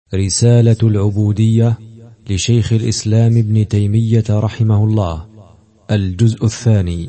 رسالة العبودية لشيخ الإسلام ابن تيمية رحمه الله، الجزء الثاني.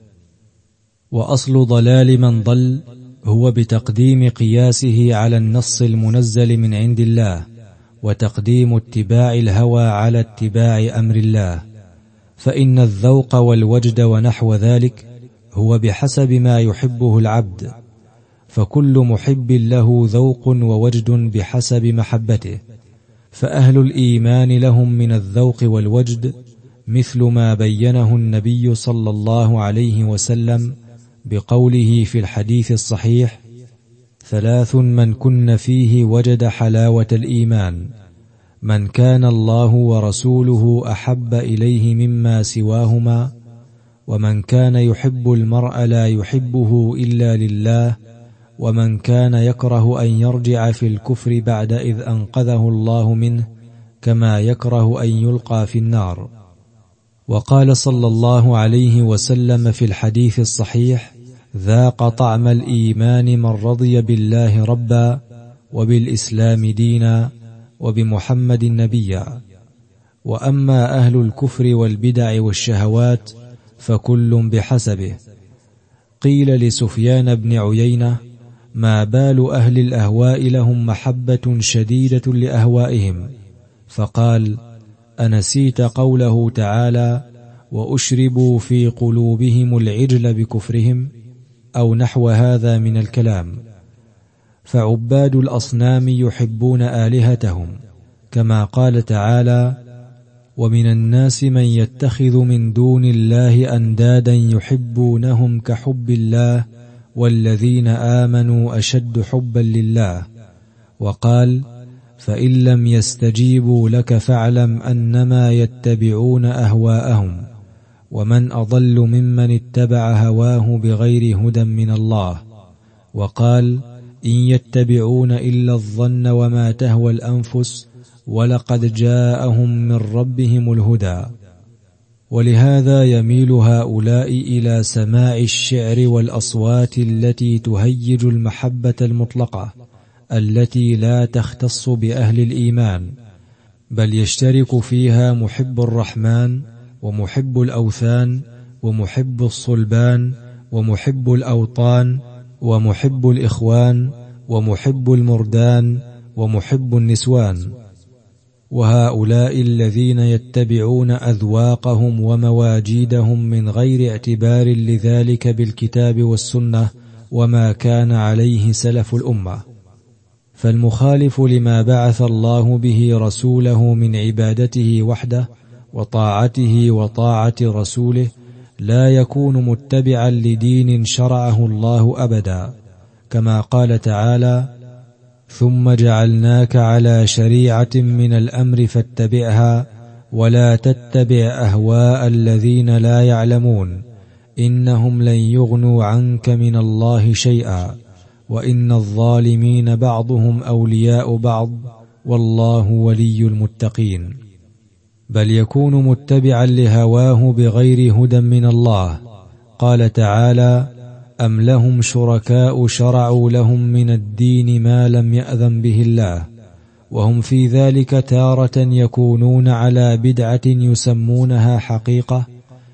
وأصل ضلال من ضل هو بتقديم قياسه على النص المنزل من عند الله، وتقديم اتباع الهوى على اتباع أمر الله. فإن الذوق والوجد ونحو ذلك هو بحسب ما يحبه العبد، فكل محب له ذوق ووجد بحسب محبته. فأهل الإيمان لهم من الذوق والوجد مثل ما بينه النبي صلى الله عليه وسلم بقوله في الحديث الصحيح: 3 من كن فيه وجد حلاوة الإيمان: من كان الله ورسوله أحب إليه مما سواهما، ومن كان يحب المرء لا يحبه إلا لله، ومن كان يكره أن يرجع في الكفر بعد إذ أنقذه الله منه، كما يكره أن يلقى في النار. وقال صلى الله عليه وسلم في الحديث الصحيح: ذاق طعم الإيمان من رضي بالله ربا، وبالإسلام دينا، وبمحمد نبيا. وأما أهل الكفر والبدع والشهوات فكل بحسبه. قيل لسفيان بن عيينة: ما بال أهل الأهواء لهم محبة شديدة لأهوائهم؟ فقال: أنسيت قوله تعالى: وأشربوا في قلوبهم العجل بكفرهم، أو نحو هذا من الكلام. فعباد الأصنام يحبون آلهتهم، كما قال تعالى: ومن الناس من يتخذ من دون الله أندادا يحبونهم كحب الله، والذين آمنوا أشد حبا لله. وقال: فإن لم يستجيبوا لك فاعلم أنما يتبعون أهواءهم، ومن أضل ممن اتبع هواه بغير هدى من الله. وقال: إن يتبعون إلا الظن وما تهوى الأنفس، ولقد جاءهم من ربهم الهدى. ولهذا يميل هؤلاء إلى سماع الشعر والأصوات التي تهيج المحبة المطلقة، التي لا تختص بأهل الإيمان، بل يشترك فيها محب الرحمن، ومحب الأوثان، ومحب الصلبان، ومحب الأوطان، ومحب الإخوان، ومحب المردان، ومحب النسوان. وهؤلاء الذين يتبعون أذواقهم ومواجيدهم من غير اعتبار لذلك بالكتاب والسنة وما كان عليه سلف الأمة. فالمخالف لما بعث الله به رسوله من عبادته وحده وطاعته وطاعة رسوله لا يكون متبعا لدين شرعه الله أبدا، كما قال تعالى: ثم جعلناك على شريعة من الأمر فاتبعها، ولا تتبع أهواء الذين لا يعلمون، إنهم لن يغنوا عنك من الله شيئا، وإن الظالمين بعضهم أولياء بعض، والله ولي المتقين. بل يكون متبعا لهواه بغير هدى من الله. قال تعالى: أم لهم شركاء شرعوا لهم من الدين ما لم يأذن به الله، وهم في ذلك تارة يكونون على بدعة يسمونها حقيقة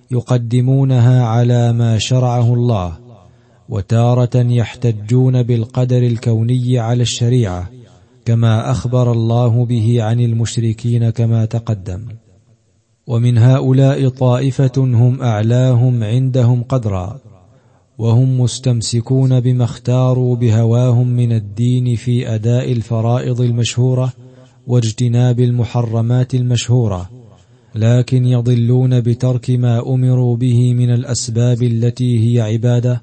يقدمونها على ما شرعه الله، وتارة يحتجون بالقدر الكوني على الشريعة، كما أخبر الله به عن المشركين كما تقدم. ومن هؤلاء طائفة هم أعلاهم عندهم قدرا، وهم مستمسكون بما اختاروا بهواهم من الدين في أداء الفرائض المشهورة واجتناب المحرمات المشهورة، لكن يضلون بترك ما أمروا به من الأسباب التي هي عبادة،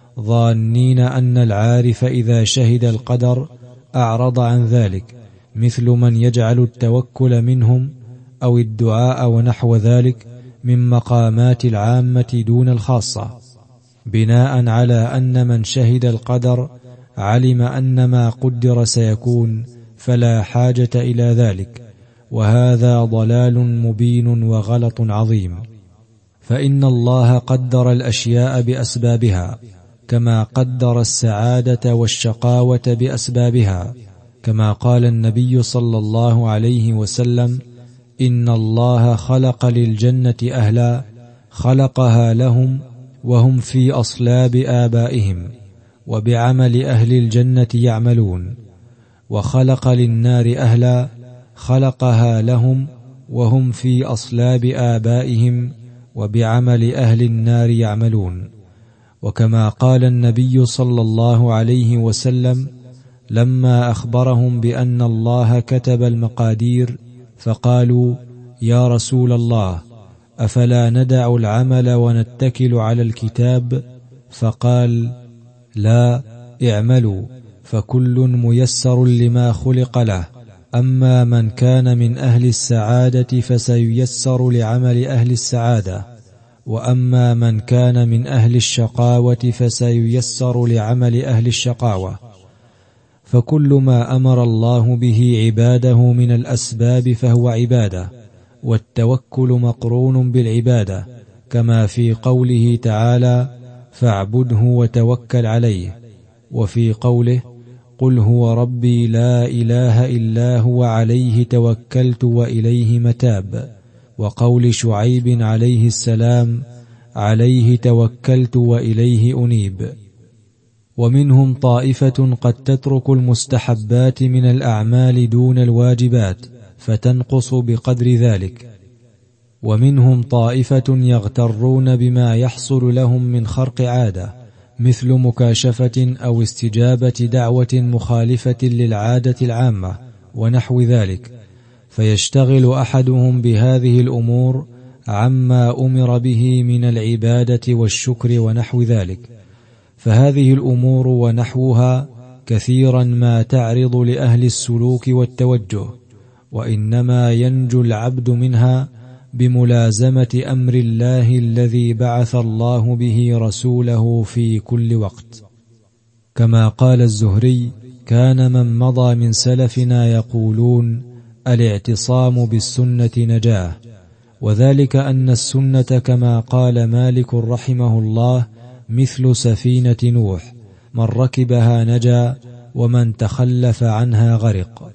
ظانين أن العارف إذا شهد القدر أعرض عن ذلك، مثل من يجعل التوكل منهم أو الدعاء ونحو ذلك من مقامات العامة دون الخاصة، بناء على أن من شهد القدر علم أن ما قدر سيكون، فلا حاجة إلى ذلك. وهذا ضلال مبين وغلط عظيم. فإن الله قدر الأشياء بأسبابها، كما قدر السعادة والشقاوة بأسبابها، كما قال النبي صلى الله عليه وسلم: إن الله خلق للجنة أهلا خلقها لهم وهم في أصلاب آبائهم، وبعمل أهل الجنة يعملون، وخلق للنار أهلا خلقها لهم وهم في أصلاب آبائهم، وبعمل أهل النار يعملون. وكما قال النبي صلى الله عليه وسلم لما أخبرهم بأن الله كتب المقادير، فقالوا: يا رسول الله، أفلا ندع العمل ونتكل على الكتاب؟ فقال: لا، اعملوا فكل ميسر لما خلق له، أما من كان من أهل السعادة فسييسر لعمل أهل السعادة، وأما من كان من أهل الشقاوة فسييسر لعمل أهل الشقاوة. فكل ما أمر الله به عباده من الأسباب فهو عبادة، والتوكل مقرون بالعبادة، كما في قوله تعالى: فاعبده وتوكل عليه، وفي قوله: قل هو ربي لا إله إلا هو عليه توكلت وإليه متاب، وقول شعيب عليه السلام: عليه توكلت وإليه أنيب. ومنهم طائفة قد تترك المستحبات من الأعمال دون الواجبات فتنقص بقدر ذلك، ومنهم طائفة يغترون بما يحصل لهم من خرق عادة، مثل مكاشفة أو استجابة دعوة مخالفة للعادة العامة ونحو ذلك، فيشتغل أحدهم بهذه الأمور عما أمر به من العبادة والشكر ونحو ذلك. فهذه الأمور ونحوها كثيرا ما تعرض لأهل السلوك والتوجه، وإنما ينجو العبد منها بملازمة أمر الله الذي بعث الله به رسوله في كل وقت. كما قال الزهري: كان من مضى من سلفنا يقولون: الاعتصام بالسنة نجاه. وذلك أن السنة كما قال مالك رحمه الله مثل سفينة نوح، من ركبها نجا ومن تخلف عنها غرق.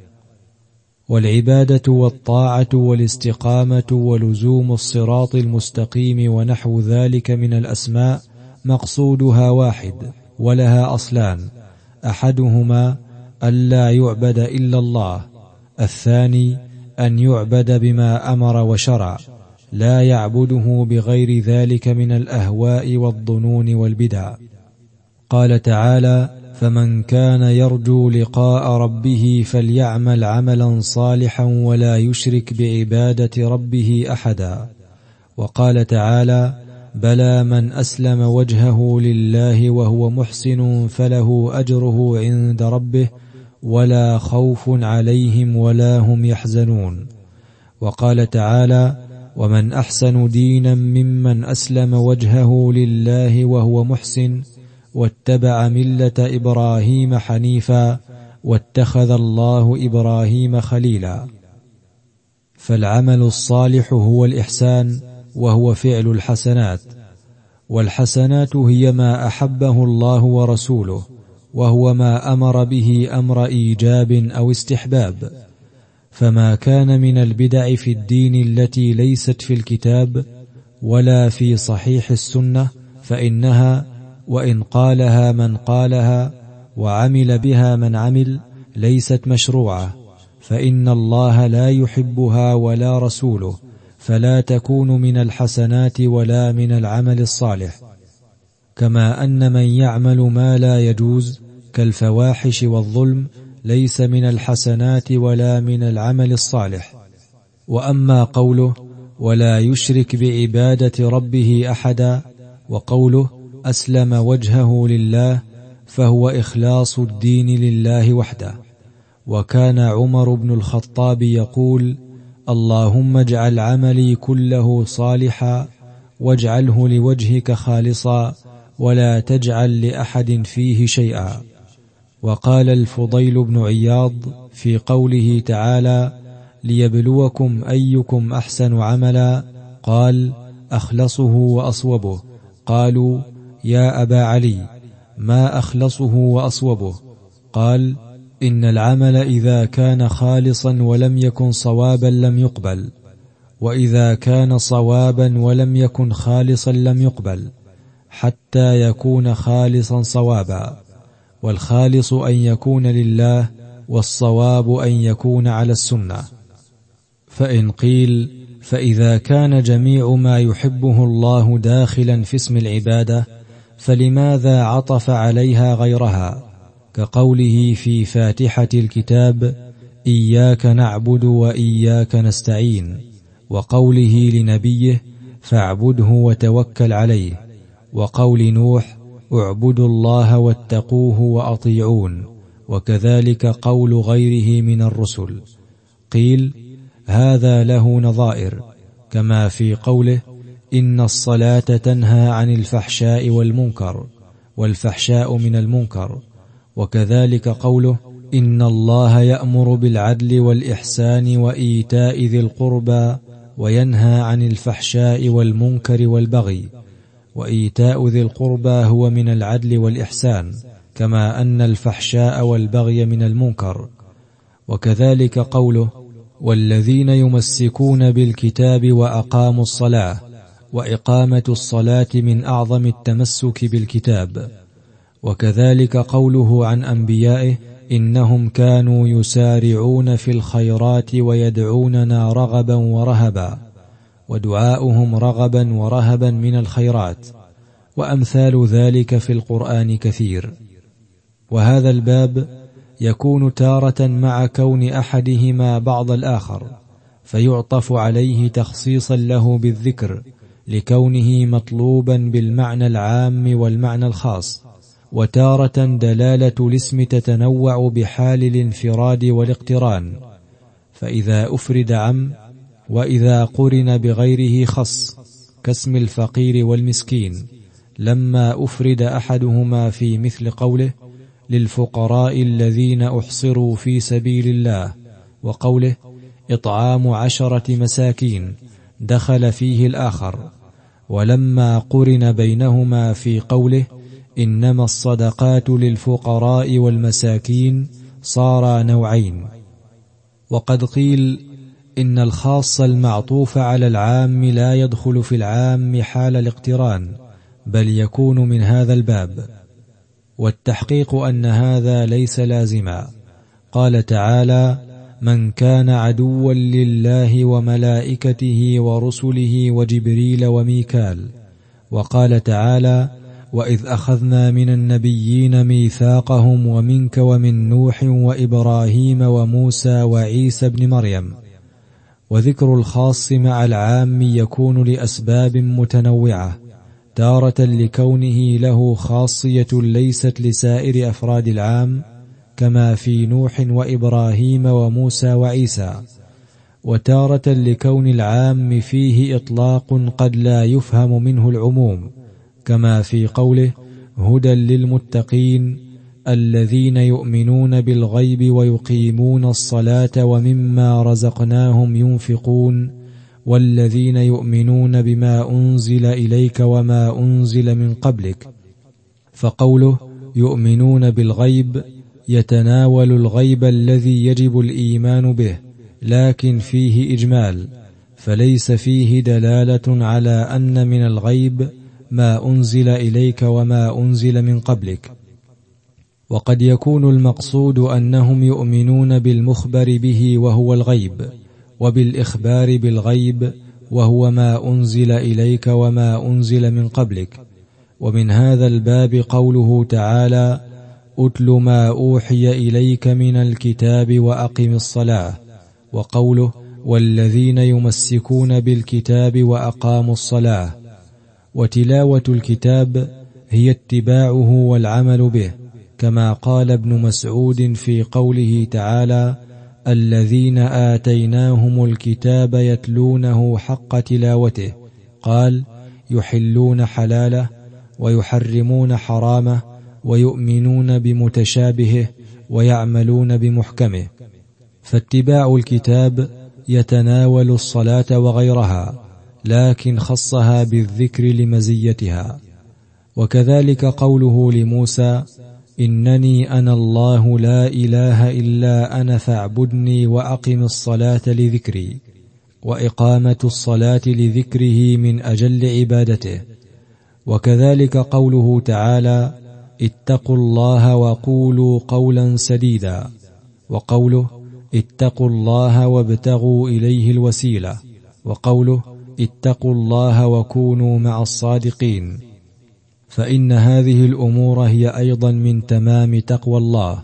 والعبادة والطاعة والاستقامة ولزوم الصراط المستقيم ونحو ذلك من الأسماء مقصودها واحد، ولها أصلان: أحدهما ألا يعبد إلا الله، الثاني أن يعبد بما أمر وشرع، لا يعبده بغير ذلك من الأهواء والظنون والبدع. قال تعالى: فمن كان يرجو لقاء ربه فليعمل عملا صالحا ولا يشرك بعبادة ربه أحدا. وقال تعالى: بلى من أسلم وجهه لله وهو محسن فله أجره عند ربه ولا خوف عليهم ولا هم يحزنون. وقال تعالى: ومن أحسن دينا ممن أسلم وجهه لله وهو محسن واتبع ملة إبراهيم حنيفا واتخذ الله إبراهيم خليلا. فالعمل الصالح هو الإحسان، وهو فعل الحسنات، والحسنات هي ما أحبه الله ورسوله، وهو ما أمر به أمر إيجاب أو استحباب. فما كان من البدع في الدين التي ليست في الكتاب ولا في صحيح السنة فإنها وإن قالها من قالها وعمل بها من عمل ليست مشروعة، فإن الله لا يحبها ولا رسوله، فلا تكون من الحسنات ولا من العمل الصالح. كما أن من يعمل ما لا يجوز كالفواحش والظلم ليس من الحسنات ولا من العمل الصالح. وأما قوله: ولا يشرك بعبادة ربه أحدا، وقوله: أسلم وجهه لله، فهو إخلاص الدين لله وحده. وكان عمر بن الخطاب يقول: اللهم اجعل عملي كله صالحا واجعله لوجهك خالصا ولا تجعل لأحد فيه شيئا. وقال الفضيل بن عياض في قوله تعالى: ليبلوكم أيكم أحسن عملا، قال: أخلصه وأصوبه. قالوا: يا أبا علي، ما أخلصه وأصوبه؟ قال: إن العمل إذا كان خالصا ولم يكن صوابا لم يقبل، وإذا كان صوابا ولم يكن خالصا لم يقبل، حتى يكون خالصا صوابا. والخالص أن يكون لله، والصواب أن يكون على السنة. فإن قيل: فإذا كان جميع ما يحبه الله داخلا في اسم العبادة، فلماذا عطف عليها غيرها، كقوله في فاتحة الكتاب: إياك نعبد وإياك نستعين، وقوله لنبيه: فاعبده وتوكل عليه، وقول نوح: اعبدوا الله واتقوه وأطيعون، وكذلك قول غيره من الرسل. قيل: هذا له نظائر، كما في قوله: إن الصلاة تنهى عن الفحشاء والمنكر، والفحشاء من المنكر، وكذلك قوله: إن الله يأمر بالعدل والإحسان وإيتاء ذي القربى وينهى عن الفحشاء والمنكر والبغي، وإيتاء ذي القربى هو من العدل والإحسان، كما أن الفحشاء والبغي من المنكر. وكذلك قوله: والذين يمسكون بالكتاب وأقاموا الصلاة، وإقامة الصلاة من أعظم التمسك بالكتاب. وكذلك قوله عن أنبيائه: إنهم كانوا يسارعون في الخيرات ويدعوننا رغبا ورهبا، ودعاؤهم رغبا ورهبا من الخيرات، وأمثال ذلك في القرآن كثير. وهذا الباب يكون تارة مع كون أحدهما بعض الآخر، فيعطف عليه تخصيصا له بالذكر لكونه مطلوبا بالمعنى العام والمعنى الخاص، وتارة دلالة الاسم تتنوع بحال الانفراد والاقتران، فإذا أفرد عم، وإذا قرن بغيره خص، كاسم الفقير والمسكين، لما أفرد أحدهما في مثل قوله: للفقراء الذين أحصروا في سبيل الله، وقوله: إطعام 10 مساكين، دخل فيه الآخر. ولما قرن بينهما في قوله: إنما الصدقات للفقراء والمساكين، صار نوعين. وقد قيل إن الخاص المعطوف على العام لا يدخل في العام حال الاقتران، بل يكون من هذا الباب. والتحقيق أن هذا ليس لازما. قال تعالى: من كان عدوا لله وملائكته ورسله وجبريل وميكال. وقال تعالى: وإذ أخذنا من النبيين ميثاقهم ومنك ومن نوح وإبراهيم وموسى وعيسى بن مريم. وذكر الخاص مع العام يكون لأسباب متنوعة، تارة لكونه له خاصية ليست لسائر أفراد العام، كما في نوح وإبراهيم وموسى وعيسى، وتارة لكون العام فيه إطلاق قد لا يفهم منه العموم، كما في قوله: هدى للمتقين الذين يؤمنون بالغيب ويقيمون الصلاة ومما رزقناهم ينفقون والذين يؤمنون بما أنزل إليك وما أنزل من قبلك. فقوله يؤمنون بالغيب يتناول الغيب الذي يجب الإيمان به، لكن فيه إجمال، فليس فيه دلالة على أن من الغيب ما أنزل إليك وما أنزل من قبلك. وقد يكون المقصود أنهم يؤمنون بالمخبر به وهو الغيب، وبالإخبار بالغيب وهو ما أنزل إليك وما أنزل من قبلك. ومن هذا الباب قوله تعالى: أتل ما أوحي إليك من الكتاب وأقم الصلاة، وقوله: والذين يمسكون بالكتاب وأقاموا الصلاة. وتلاوة الكتاب هي اتباعه والعمل به، كما قال ابن مسعود في قوله تعالى: الذين آتيناهم الكتاب يتلونه حق تلاوته، قال: يحلون حلاله ويحرمون حرامه ويؤمنون بمتشابهه ويعملون بمحكمه. فاتباع الكتاب يتناول الصلاة وغيرها، لكن خصها بالذكر لمزيتها. وكذلك قوله لموسى: إنني أنا الله لا إله إلا أنا فاعبدني وأقم الصلاة لذكري، وإقامة الصلاة لذكره من أجل عبادته. وكذلك قوله تعالى: اتقوا الله وقولوا قولا سديدا، وقوله: اتقوا الله وابتغوا إليه الوسيلة، وقوله: اتقوا الله وكونوا مع الصادقين. فإن هذه الأمور هي أيضا من تمام تقوى الله.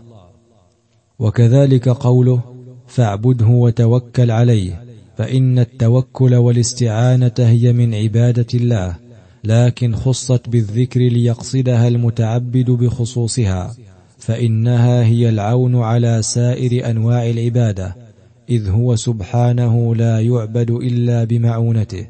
وكذلك قوله: فاعبده وتوكل عليه، فإن التوكل والاستعانة هي من عبادة الله، لكن خصت بالذكر ليقصدها المتعبد بخصوصها، فإنها هي العون على سائر أنواع العبادة، إذ هو سبحانه لا يعبد إلا بمعونته.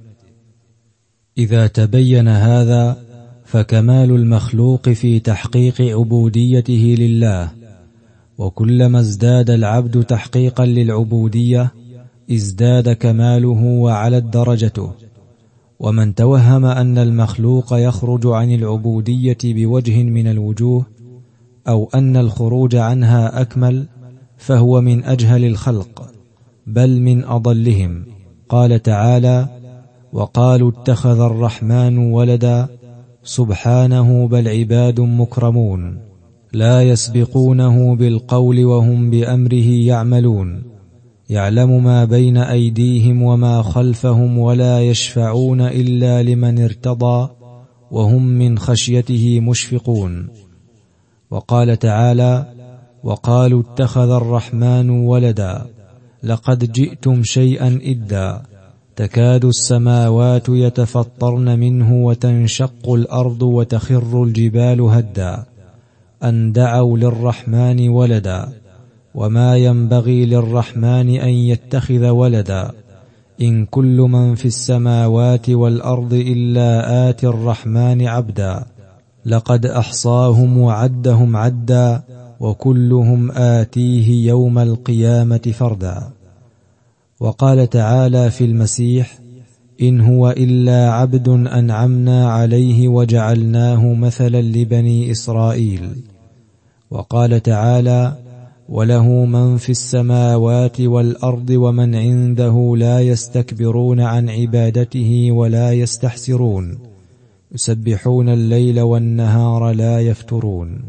إذا تبين هذا فكمال المخلوق في تحقيق عبوديته لله، وكلما ازداد العبد تحقيقا للعبودية ازداد كماله وعلت درجته. ومن توهم أن المخلوق يخرج عن العبودية بوجه من الوجوه، أو أن الخروج عنها أكمل، فهو من أجهل الخلق، بل من أضلهم. قال تعالى: وقالوا اتخذ الرحمن ولدا سبحانه بل عباد مكرمون لا يسبقونه بالقول وهم بأمره يعملون، يعلم ما بين أيديهم وما خلفهم ولا يشفعون إلا لمن ارتضى وهم من خشيته مشفقون. وقال تعالى: وقالوا اتخذ الرحمن ولدا لقد جئتم شيئا إدا تكاد السماوات يتفطرن منه وتنشق الأرض وتخر الجبال هدا أن دعوا للرحمن ولدا وما ينبغي للرحمن أن يتخذ ولدا إن كل من في السماوات والأرض إلا آتي الرحمن عبدا لقد أحصاهم وعدهم عدا وكلهم آتيه يوم القيامة فردا. وقال تعالى في المسيح: إن هو إلا عبد أنعمنا عليه وجعلناه مثلا لبني إسرائيل. وقال تعالى: وله من في السماوات والأرض ومن عنده لا يستكبرون عن عبادته ولا يستحسرون يسبحون الليل والنهار لا يفترون.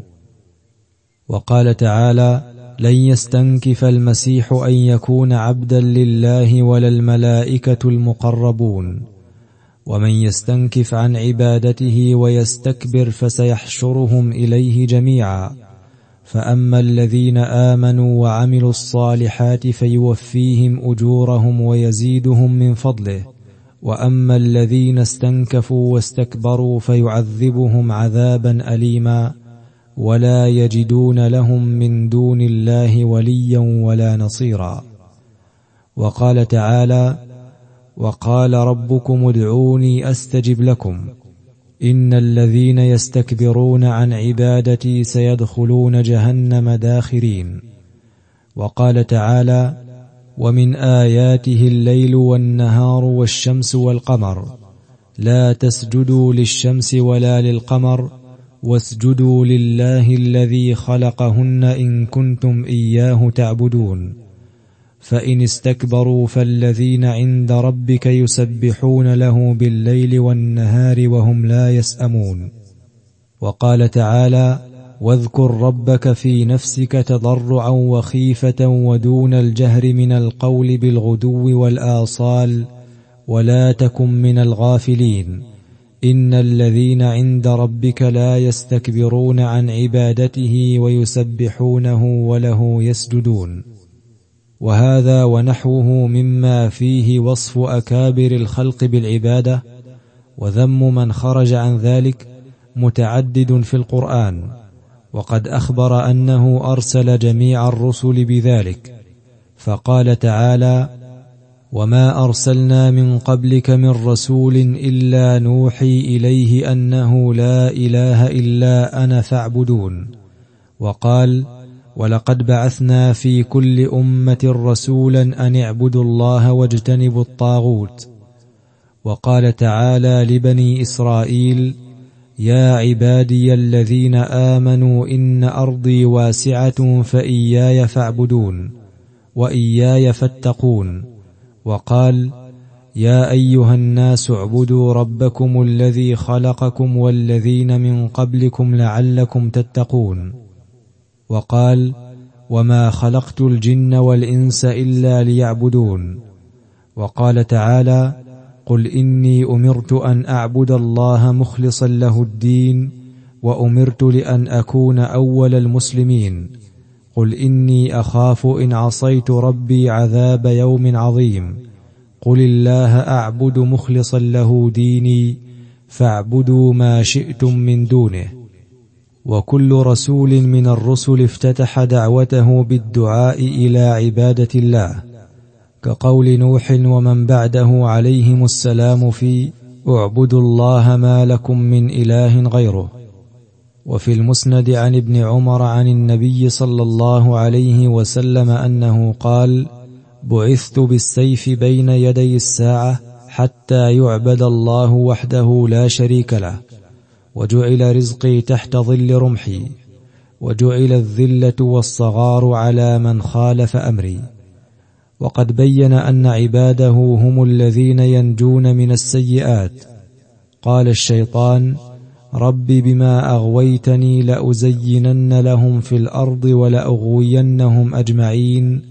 وقال تعالى: لن يستنكف المسيح أن يكون عبدا لله ولا الملائكة المقربون، ومن يستنكف عن عبادته ويستكبر فسيحشرهم إليه جميعا. فأما الذين آمنوا وعملوا الصالحات فيوفيهم أجورهم ويزيدهم من فضله، وأما الذين استنكفوا واستكبروا فيعذبهم عذابا أليما ولا يجدون لهم من دون الله وليا ولا نصيرا. وقال تعالى: وقال ربكم ادعوني أستجب لكم إن الذين يستكبرون عن عبادتي سيدخلون جهنم داخرين. وقال تعالى: ومن آياته الليل والنهار والشمس والقمر لا تسجدوا للشمس ولا للقمر واسجدوا لله الذي خلقهن إن كنتم إياه تعبدون. فإن استكبروا فالذين عند ربك يسبحون له بالليل والنهار وهم لا يسأمون. وقال تعالى: واذكر ربك في نفسك تضرعا وخيفة ودون الجهر من القول بالغدو والآصال ولا تكن من الغافلين إن الذين عند ربك لا يستكبرون عن عبادته ويسبحونه وله يسجدون. وهذا ونحوه مما فيه وصف أكابر الخلق بالعبادة وذم من خرج عن ذلك متعدد في القرآن، وقد أخبر أنه أرسل جميع الرسل بذلك، فقال تعالى: وما أرسلنا من قبلك من رسول إلا نوحي إليه أنه لا إله إلا أنا فاعبدون. وقال: ولقد بعثنا في كل أمة رسولا أن اعبدوا الله واجتنبوا الطاغوت. وقال تعالى لبني إسرائيل: يا عبادي الذين آمنوا إن أرضي واسعة فإياي فاعبدون وإياي فاتقون. وقال يا أيها الناس اعبدوا ربكم الذي خلقكم والذين من قبلكم لعلكم تتقون. وقال وما خلقت الجن والإنس إلا ليعبدون. وقال تعالى قل إني أمرت أن أعبد الله مخلصا له الدين وأمرت لأن أكون أول المسلمين. قل إني أخاف إن عصيت ربي عذاب يوم عظيم. قل الله أعبد مخلصا له ديني فاعبدوا ما شئتم من دونه. وكل رسول من الرسل افتتح دعوته بالدعاء إلى عبادة الله، كقول نوح ومن بعده عليهم السلام في اعبدوا الله ما لكم من إله غيره. وفي المسند عن ابن عمر عن النبي صلى الله عليه وسلم أنه قال بعثت بالسيف بين يدي الساعة حتى يعبد الله وحده لا شريك له، وجعل رزقي تحت ظل رمحي، وجعل الذلة والصغار على من خالف أمري. وقد بين أن عباده هم الذين ينجون من السيئات. قال الشيطان رب بما أغويتني لأزينن لهم في الأرض ولأغوينهم أجمعين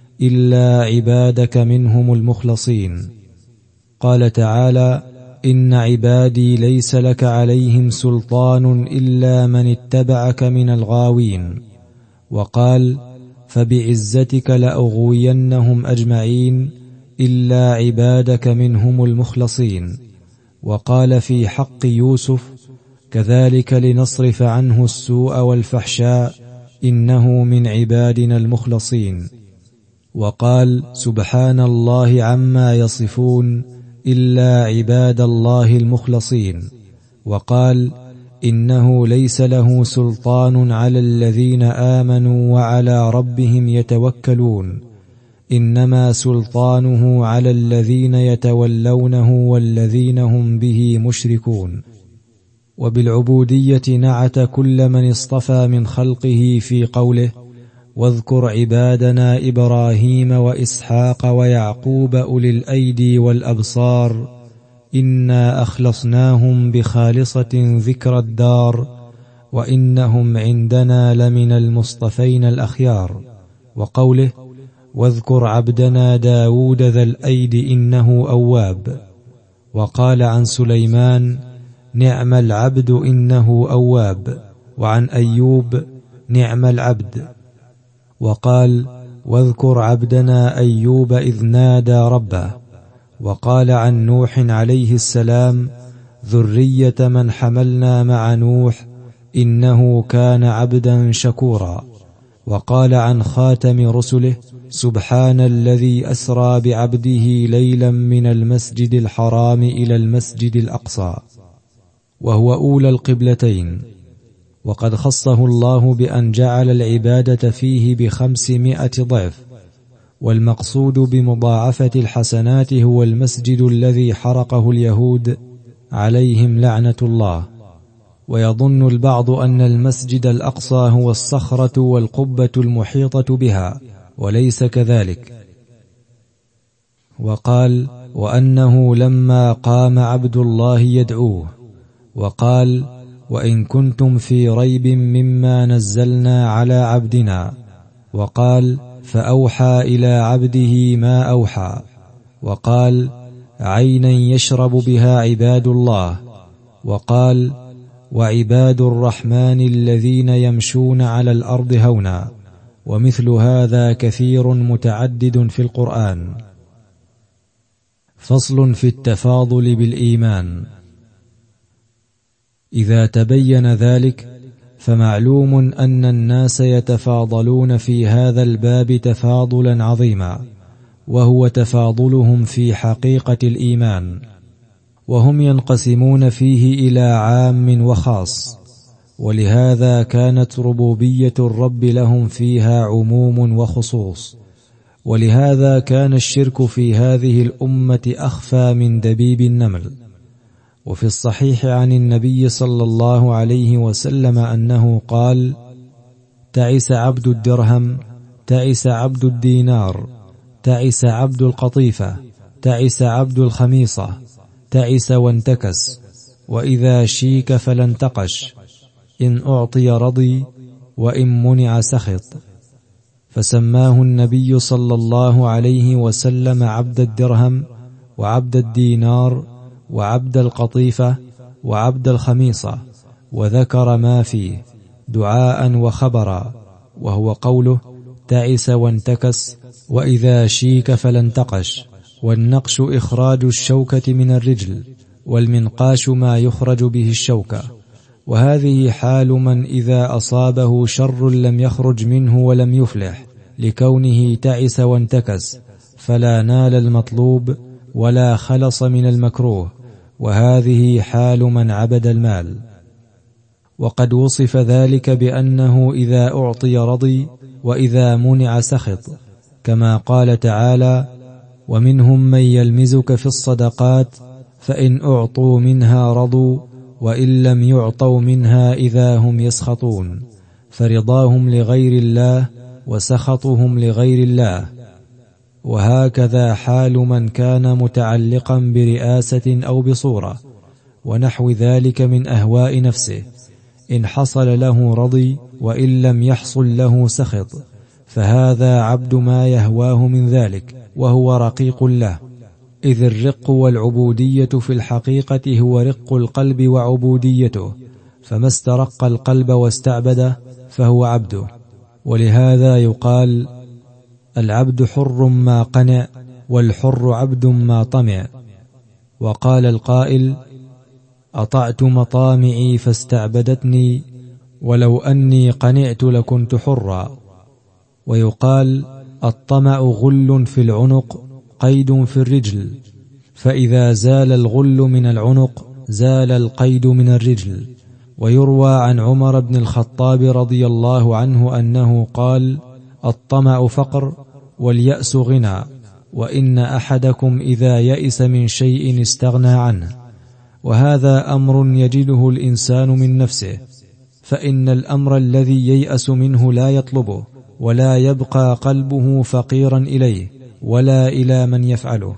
إلا عبادك منهم المخلصين. قال تعالى إن عبادي ليس لك عليهم سلطان إلا من اتبعك من الغاوين. وقال فبعزتك لأغوينهم أجمعين إلا عبادك منهم المخلصين. وقال في حق يوسف كذلك لنصرف عنه السوء والفحشاء إنه من عبادنا المخلصين. وقال سبحان الله عما يصفون إلا عباد الله المخلصين. وقال إنه ليس له سلطان على الذين آمنوا وعلى ربهم يتوكلون، إنما سلطانه على الذين يتولونه والذين هم به مشركون. وبالعبودية نعت كل من اصطفى من خلقه في قوله واذكر عبادنا إبراهيم وإسحاق ويعقوب أولي الأيدي والأبصار إنا أخلصناهم بخالصة ذكر الدار وإنهم عندنا لمن المصطفين الأخيار. وقوله واذكر عبدنا داود ذا الأيد إنه أواب. وقال عن سليمان نعم العبد إنه أواب، وعن أيوب نعم العبد. وقال واذكر عبدنا أيوب إذ نادى ربه. وقال عن نوح عليه السلام ذرية من حملنا مع نوح إنه كان عبدا شكورا. وقال عن خاتم رسله سبحان الذي أسرى بعبده ليلا من المسجد الحرام إلى المسجد الأقصى، وهو أولى القبلتين. وقد خصه الله بأن جعل العبادة فيه ب500 ضعف. والمقصود بمضاعفة الحسنات هو المسجد الذي حرقه اليهود عليهم لعنة الله. ويظن البعض أن المسجد الأقصى هو الصخرة والقبة المحيطة بها، وليس كذلك. وقال وأنه لما قام عبد الله يدعوه. وقال وإن كنتم في ريب مما نزلنا على عبدنا. وقال فأوحى إلى عبده ما أوحى. وقال عينا يشرب بها عباد الله. وقال وعباد الرحمن الذين يمشون على الأرض هونا. ومثل هذا كثير متعدد في القرآن. فصل في التفاضل بالإيمان. إذا تبين ذلك فمعلوم أن الناس يتفاضلون في هذا الباب تفاضلا عظيما، وهو تفاضلهم في حقيقة الإيمان، وهم ينقسمون فيه إلى عام وخاص. ولهذا كانت ربوبية الرب لهم فيها عموم وخصوص. ولهذا كان الشرك في هذه الأمة أخفى من دبيب النمل. وفي الصحيح عن النبي صلى الله عليه وسلم أنه قال: تعس عبد الدرهم، تعس عبد الدينار، تعس عبد القطيفة، تعس عبد الخميصة، تعس وانتكس، وإذا شيك فلا انتقش، إن أعطي رضي وإن منع سخط. فسماه النبي صلى الله عليه وسلم عبد الدرهم وعبد الدينار وعبد القطيفة وعبد الخميصة، وذكر ما فيه دعاء وخبرا، وهو قوله: تعس وانتكس، وإذا شيك فلا انتقش. والنقش إخراج الشوكة من الرجل، والمنقاش ما يخرج به الشوكة. وهذه حال من إذا أصابه شر لم يخرج منه ولم يفلح، لكونه تعس وانتكس، فلا نال المطلوب ولا خلص من المكروه، وهذه حال من عبد المال. وقد وصف ذلك بأنه إذا أعطي رضي وإذا منع سخط، كما قال تعالى: ومنهم من يلمزك في الصدقات فإن أعطوا منها رضوا وإن لم يعطوا منها إذا هم يسخطون، فرضاهم لغير الله وسخطهم لغير الله. وهكذا حال من كان متعلقا برئاسة أو بصورة ونحو ذلك من أهواء نفسه، إن حصل له رضي وإن لم يحصل له سخط، فهذا عبد ما يهواه من ذلك، وهو رقيق له. إذ الرق والعبودية في الحقيقة هو رق القلب وعبوديته، فما استرق القلب واستعبده فهو عبده. ولهذا يقال: العبد حر ما قنع، والحر عبد ما طمع. وقال القائل: أطعت مطامعي فاستعبدتني، ولو أني قنعت لكنت حرا. ويقال: الطمع غل في العنق، قيد في الرجل، فإذا زال الغل من العنق زال القيد من الرجل. ويروى عن عمر بن الخطاب رضي الله عنه أنه قال: الطمع فقر، واليأس غنى، وإن أحدكم إذا يئس من شيء استغنى عنه. وهذا أمر يجده الإنسان من نفسه، فإن الأمر الذي ييأس منه لا يطلبه، ولا يبقى قلبه فقيرا إليه ولا إلى من يفعله.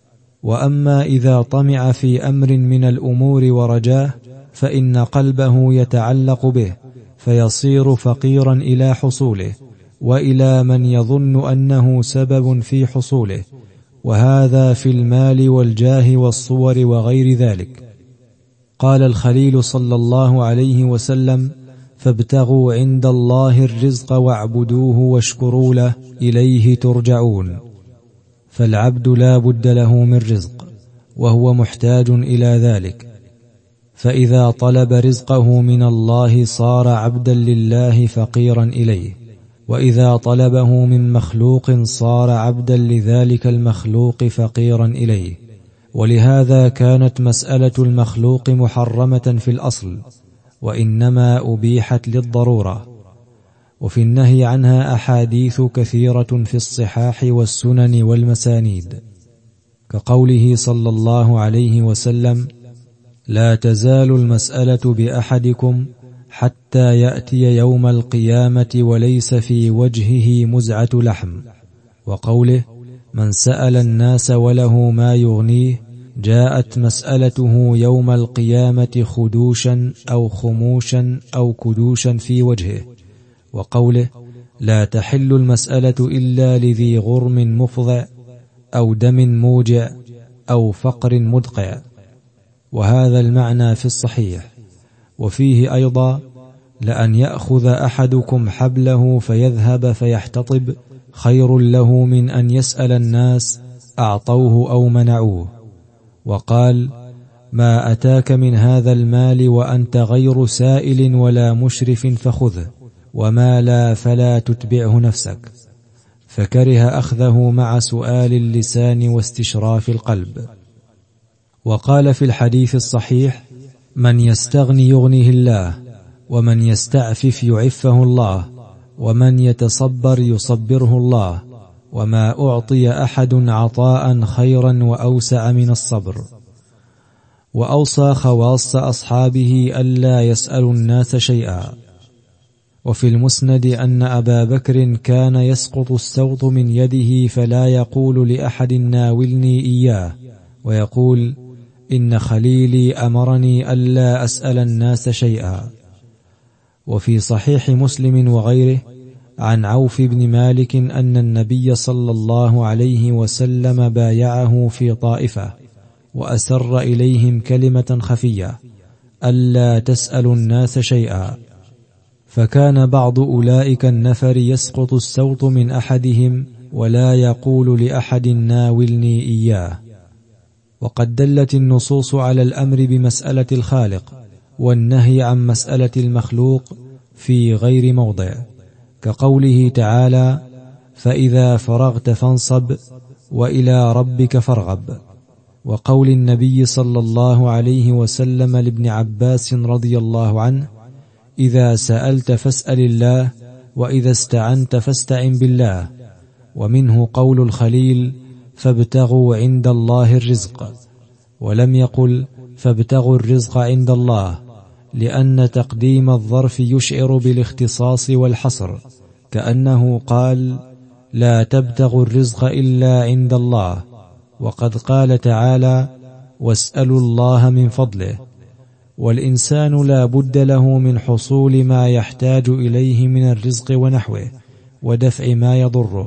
وأما إذا طمع في أمر من الأمور ورجاه، فإن قلبه يتعلق به، فيصير فقيرا إلى حصوله وإلى من يظن أنه سبب في حصوله، وهذا في المال والجاه والصور وغير ذلك. قال الخليل صلى الله عليه وسلم: فابتغوا عند الله الرزق واعبدوه واشكروا له إليه ترجعون. فالعبد لا بد له من رزق، وهو محتاج إلى ذلك، فإذا طلب رزقه من الله صار عبدا لله فقيرا إليه، وإذا طلبه من مخلوق صار عبدا لذلك المخلوق فقيرا إليه. ولهذا كانت مسألة المخلوق محرمة في الأصل، وإنما أبيحت للضرورة. وفي النهي عنها أحاديث كثيرة في الصحاح والسنن والمسانيد، كقوله صلى الله عليه وسلم: لا تزال المسألة بأحدكم حتى يأتي يوم القيامة وليس في وجهه مزعة لحم. وقوله: من سأل الناس وله ما يغنيه جاءت مسألته يوم القيامة خدوشا أو خموشا أو كدوشا في وجهه. وقوله: لا تحل المسألة إلا لذي غرم مفضع أو دم موجع أو فقر مدقع. وهذا المعنى في الصحيح. وفيه أيضا: لأن يأخذ أحدكم حبله فيذهب فيحتطب خير له من أن يسأل الناس أعطوه أو منعوه. وقال: ما أتاك من هذا المال وأنت غير سائل ولا مشرف فخذه، وما لا فلا تتبعه نفسك. فكره أخذه مع سؤال اللسان واستشراف القلب. وقال في الحديث الصحيح: من يستغني يغنيه الله، ومن يستعفف يعفه الله، ومن يتصبر يصبره الله، وما أعطي أحد عطاء خيرا وأوسع من الصبر. وأوصى خواص أصحابه ألا يسألوا الناس شيئا. وفي المسند أن أبا بكر كان يسقط السوط من يده فلا يقول لأحد ناولني إياه، ويقول إن خليلي أمرني ألا أسأل الناس شيئا. وفي صحيح مسلم وغيره عن عوف بن مالك أن النبي صلى الله عليه وسلم بايعه في طائفة وأسر إليهم كلمة خفية ألا تسألوا الناس شيئا، فكان بعض أولئك النفر يسقط السوط من أحدهم ولا يقول لأحد ناولني إياه. وقد دلت النصوص على الأمر بمسألة الخالق والنهي عن مسألة المخلوق في غير موضع، كقوله تعالى فإذا فرغت فانصب وإلى ربك فارغب، وقول النبي صلى الله عليه وسلم لابن عباس رضي الله عنه إذا سألت فاسأل الله وإذا استعنت فاستعن بالله. ومنه قول الخليل فابتغوا عند الله الرزق، ولم يقل فابتغوا الرزق عند الله، لأن تقديم الظرف يشعر بالاختصاص والحصر، كأنه قال لا تبتغوا الرزق إلا عند الله، وقد قال تعالى واسألوا الله من فضله. والإنسان لا بد له من حصول ما يحتاج إليه من الرزق ونحوه ودفع ما يضره،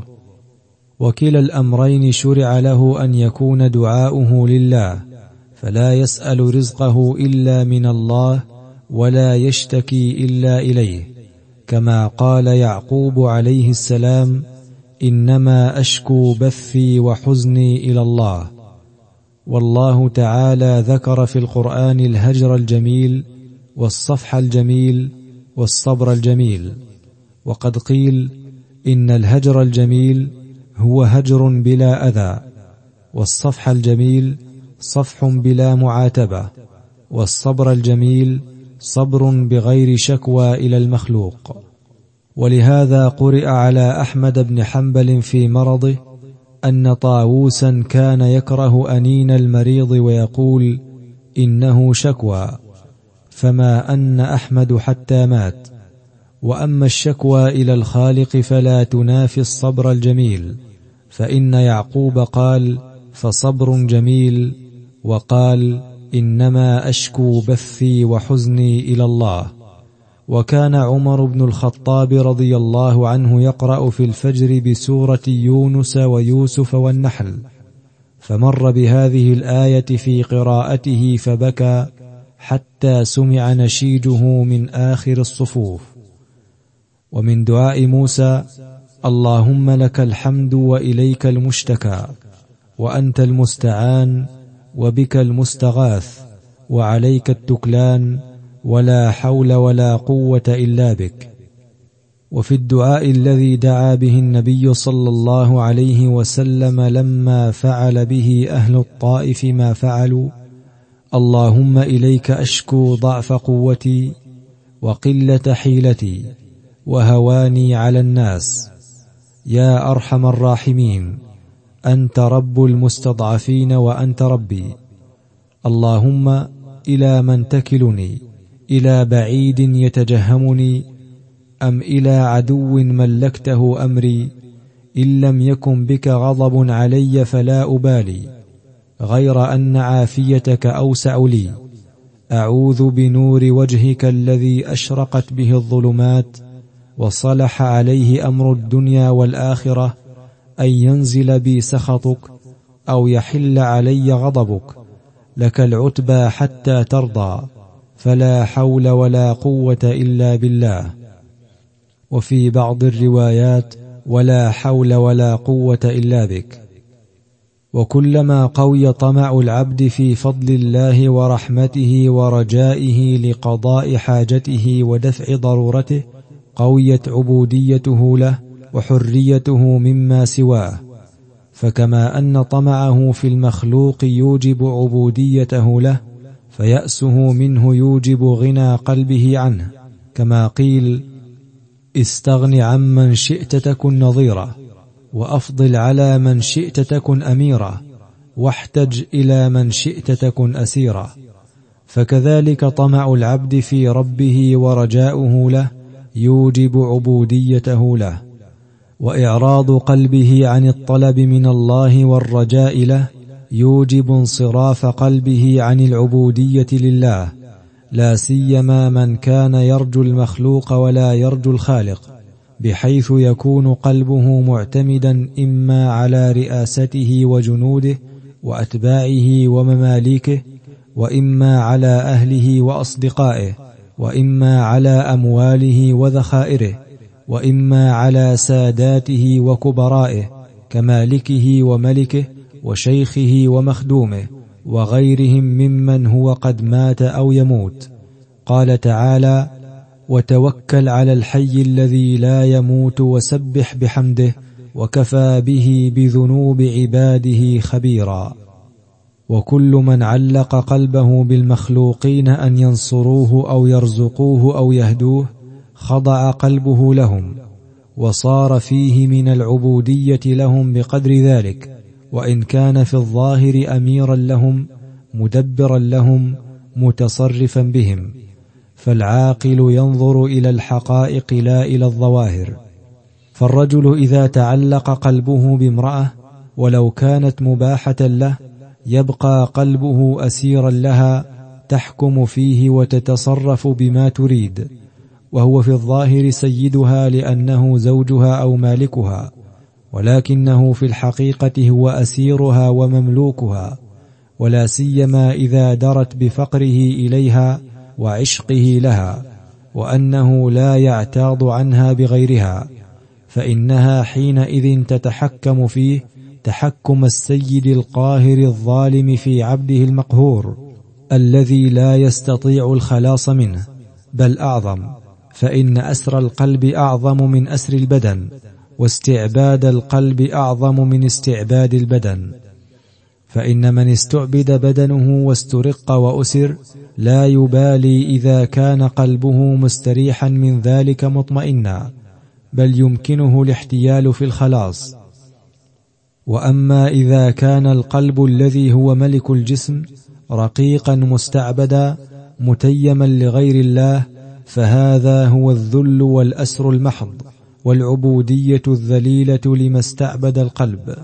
وكلا الأمرين شرع له أن يكون دعاؤه لله، فلا يسأل رزقه إلا من الله ولا يشتكي إلا إليه، كما قال يعقوب عليه السلام إنما أشكو بثي وحزني إلى الله. والله تعالى ذكر في القرآن الهجر الجميل والصفح الجميل والصبر الجميل، وقد قيل إن الهجر الجميل هو هجر بلا أذى، والصفح الجميل صفح بلا معاتبة، والصبر الجميل صبر بغير شكوى إلى المخلوق. ولهذا قرئ على أحمد بن حنبل في مرضه أن طاووسا كان يكره أنين المريض ويقول إنه شكوى، فما أن أحمد حتى مات. وأما الشكوى إلى الخالق فلا تنافي الصبر الجميل، فإن يعقوب قال فصبر جميل، وقال إنما أشكو بثي وحزني إلى الله. وكان عمر بن الخطاب رضي الله عنه يقرأ في الفجر بسورة يونس ويوسف والنحل، فمر بهذه الآية في قراءته فبكى حتى سمع نشيجه من آخر الصفوف. ومن دعاء موسى اللهم لك الحمد وإليك المشتكى وأنت المستعان وبك المستغاث وعليك التكلان ولا حول ولا قوة إلا بك. وفي الدعاء الذي دعا به النبي صلى الله عليه وسلم لما فعل به أهل الطائف ما فعلوا اللهم إليك أشكو ضعف قوتي وقلة حيلتي وهواني على الناس، يا أرحم الراحمين أنت رب المستضعفين وأنت ربي. اللهم إلى من تكلني، إلى بعيد يتجهمني أم إلى عدو ملكته أمري؟ إن لم يكن بك غضب علي فلا أبالي، غير أن عافيتك أوسع لي. أعوذ بنور وجهك الذي أشرقت به الظلمات وصلح عليه أمر الدنيا والآخرة أن ينزل بي سخطك أو يحل علي غضبك، لك العتبى حتى ترضى، فلا حول ولا قوة إلا بالله. وفي بعض الروايات ولا حول ولا قوة إلا بك. وكلما قوي طمع العبد في فضل الله ورحمته ورجائه لقضاء حاجته ودفع ضرورته قويت عبوديته له وحريته مما سواه. فكما أن طمعه في المخلوق يوجب عبوديته له، فيأسه منه يوجب غنى قلبه عنه، كما قيل استغن عمن شئت تكن نظيرا، وأفضل على من شئت تكن أميرا، واحتج إلى من شئت تكن أسيرا. فكذلك طمع العبد في ربه ورجاؤه له يوجب عبوديته له، وإعراض قلبه عن الطلب من الله والرجاء له يوجب انصراف قلبه عن العبودية لله، لا سيما من كان يرجو المخلوق ولا يرجو الخالق، بحيث يكون قلبه معتمدا إما على رئاسته وجنوده وأتباعه ومماليكه، وإما على أهله وأصدقائه، وإما على أمواله وذخائره، وإما على ساداته وكبرائه كمالكه وملكه وشيخه ومخدومه وغيرهم ممن هو قد مات أو يموت. قال تعالى: وتوكل على الحي الذي لا يموت وسبح بحمده وكفى به بذنوب عباده خبيرا. وكل من علق قلبه بالمخلوقين أن ينصروه أو يرزقوه أو يهدوه خضع قلبه لهم، وصار فيه من العبودية لهم بقدر ذلك، وإن كان في الظاهر أميرا لهم مدبرا لهم متصرفا بهم. فالعاقل ينظر إلى الحقائق لا إلى الظواهر. فالرجل إذا تعلق قلبه بامرأة ولو كانت مباحة له يبقى قلبه أسيرا لها تحكم فيه وتتصرف بما تريد، وهو في الظاهر سيدها لأنه زوجها أو مالكها، ولكنه في الحقيقة هو أسيرها ومملوكها، ولا سيما إذا درت بفقره إليها وعشقه لها، وأنه لا يعتاض عنها بغيرها، فإنها حينئذ تتحكم فيه تحكم السيد القاهر الظالم في عبده المقهور الذي لا يستطيع الخلاص منه، بل أعظم، فإن أسر القلب أعظم من أسر البدن، واستعباد القلب أعظم من استعباد البدن. فإن من استعبد بدنه واسترق وأسر لا يبالي إذا كان قلبه مستريحا من ذلك مطمئنا، بل يمكنه الاحتيال في الخلاص. وأما إذا كان القلب الذي هو ملك الجسم رقيقا مستعبدا متيما لغير الله، فهذا هو الذل والأسر المحض، والعبودية الذليلة لما استعبد القلب.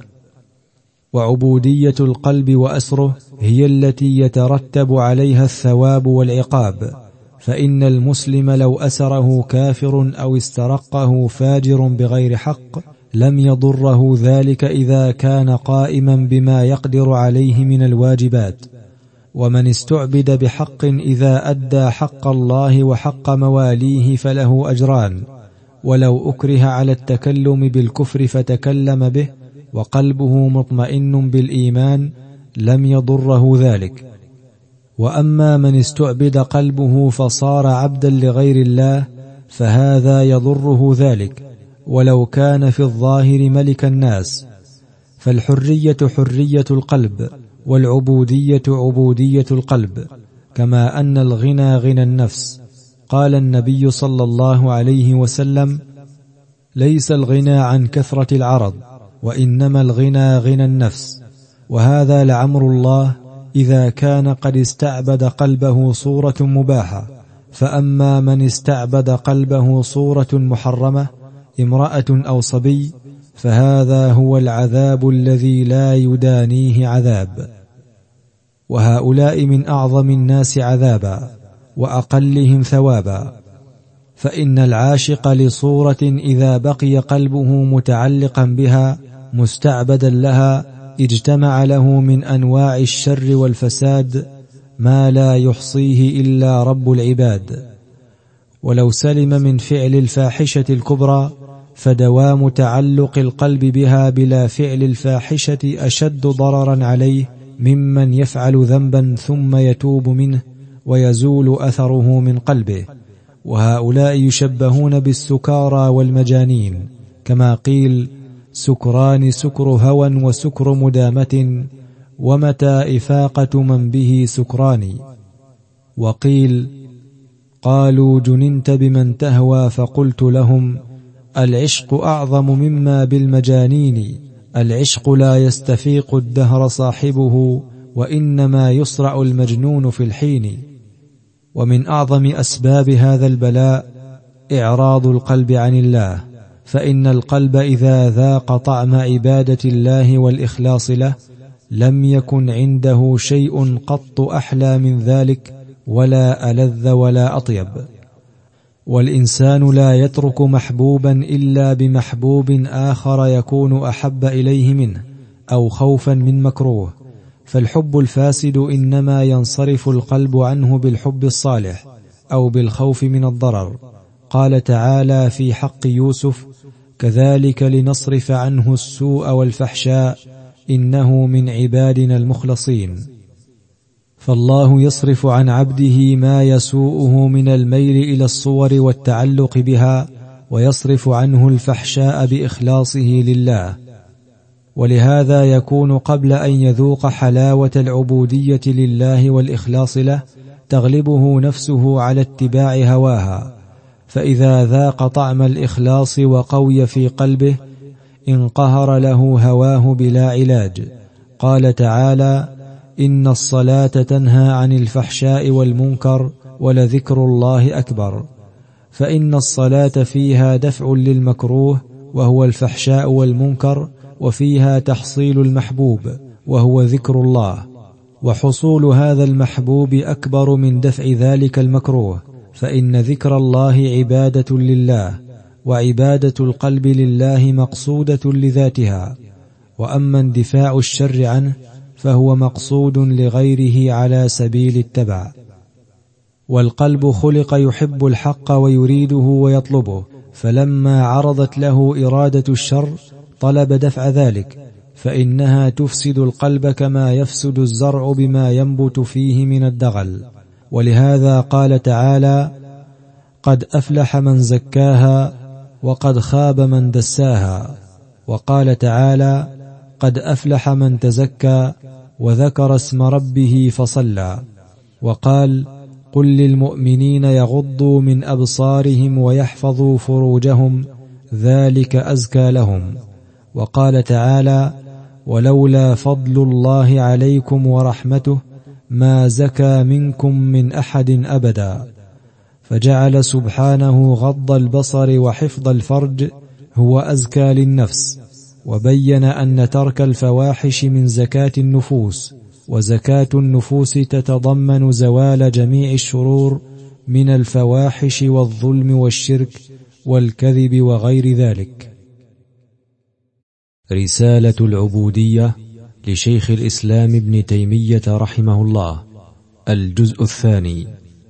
وعبودية القلب وأسره هي التي يترتب عليها الثواب والعقاب، فإن المسلم لو أسره كافر أو استرقه فاجر بغير حق لم يضره ذلك إذا كان قائما بما يقدر عليه من الواجبات. ومن استعبد بحق إذا أدى حق الله وحق مواليه فله أجران، ولو أكره على التكلم بالكفر فتكلم به وقلبه مطمئن بالإيمان لم يضره ذلك. وأما من استعبد قلبه فصار عبدا لغير الله فهذا يضره ذلك، ولو كان في الظاهر ملك الناس. فالحرية حرية القلب، والعبودية عبودية القلب، كما أن الغنى غنى النفس. قال النبي صلى الله عليه وسلم: ليس الغنى عن كثرة العرض، وإنما الغنى غنى النفس. وهذا لعمر الله إذا كان قد استعبد قلبه صورة مباحة. فأما من استعبد قلبه صورة محرمة امرأة أو صبي فهذا هو العذاب الذي لا يدانيه عذاب. وهؤلاء من أعظم الناس عذابا وأقلهم ثوابا. فإن العاشق لصورة إذا بقي قلبه متعلقا بها مستعبدا لها اجتمع له من أنواع الشر والفساد ما لا يحصيه إلا رب العباد. ولو سلم من فعل الفاحشة الكبرى فدوام تعلق القلب بها بلا فعل الفاحشة أشد ضررا عليه ممن يفعل ذنبا ثم يتوب منه ويزول أثره من قلبه. وهؤلاء يشبهون بالسكارى والمجانين، كما قيل: سكران سكر هوى وسكر مدامة، ومتى إفاقة من به سكران. وقيل: قالوا جننت بمن تهوى، فقلت لهم: العشق أعظم مما بالمجانين، العشق لا يستفيق الدهر صاحبه، وإنما يصرع المجنون في الحين. ومن أعظم أسباب هذا البلاء إعراض القلب عن الله، فإن القلب إذا ذاق طعم عبادة الله والإخلاص له لم يكن عنده شيء قط أحلى من ذلك ولا ألذ ولا أطيب. والإنسان لا يترك محبوبا إلا بمحبوب آخر يكون أحب إليه منه، أو خوفا من مكروه. فالحب الفاسد إنما ينصرف القلب عنه بالحب الصالح أو بالخوف من الضرر. قال تعالى في حق يوسف: كذلك لنصرف عنه السوء والفحشاء إنه من عبادنا المخلصين. فالله يصرف عن عبده ما يسوءه من الميل إلى الصور والتعلق بها، ويصرف عنه الفحشاء بإخلاصه لله. ولهذا يكون قبل أن يذوق حلاوة العبودية لله والإخلاص له تغلبه نفسه على اتباع هواها، فإذا ذاق طعم الإخلاص وقوي في قلبه انقهر له هواه بلا علاج. قال تعالى: إن الصلاة تنهى عن الفحشاء والمنكر ولذكر الله أكبر. فإن الصلاة فيها دفع للمكروه وهو الفحشاء والمنكر، وفيها تحصيل المحبوب وهو ذكر الله، وحصول هذا المحبوب أكبر من دفع ذلك المكروه، فإن ذكر الله عبادة لله، وعبادة القلب لله مقصودة لذاتها، وأما اندفاع الشر عنه فهو مقصود لغيره على سبيل التبع. والقلب خلق يحب الحق ويريده ويطلبه، فلما عرضت له إرادة الشر طلب دفع ذلك، فإنها تفسد القلب كما يفسد الزرع بما ينبت فيه من الدغل. ولهذا قال تعالى: قد أفلح من زكاها وقد خاب من دساها. وقال تعالى: قد أفلح من تزكى وذكر اسم ربه فصلى. وقال: قل للمؤمنين يغضوا من أبصارهم ويحفظوا فروجهم ذلك أزكى لهم. وقال تعالى: ولولا فضل الله عليكم ورحمته ما زكى منكم من أحد أبدا. فجعل سبحانه غض البصر وحفظ الفرج هو أزكى للنفس، وبين أن ترك الفواحش من زكاة النفوس، وزكاة النفوس تتضمن زوال جميع الشرور من الفواحش والظلم والشرك والكذب وغير ذلك. رسالة العبودية لشيخ الإسلام ابن تيمية رحمه الله، الجزء الثاني.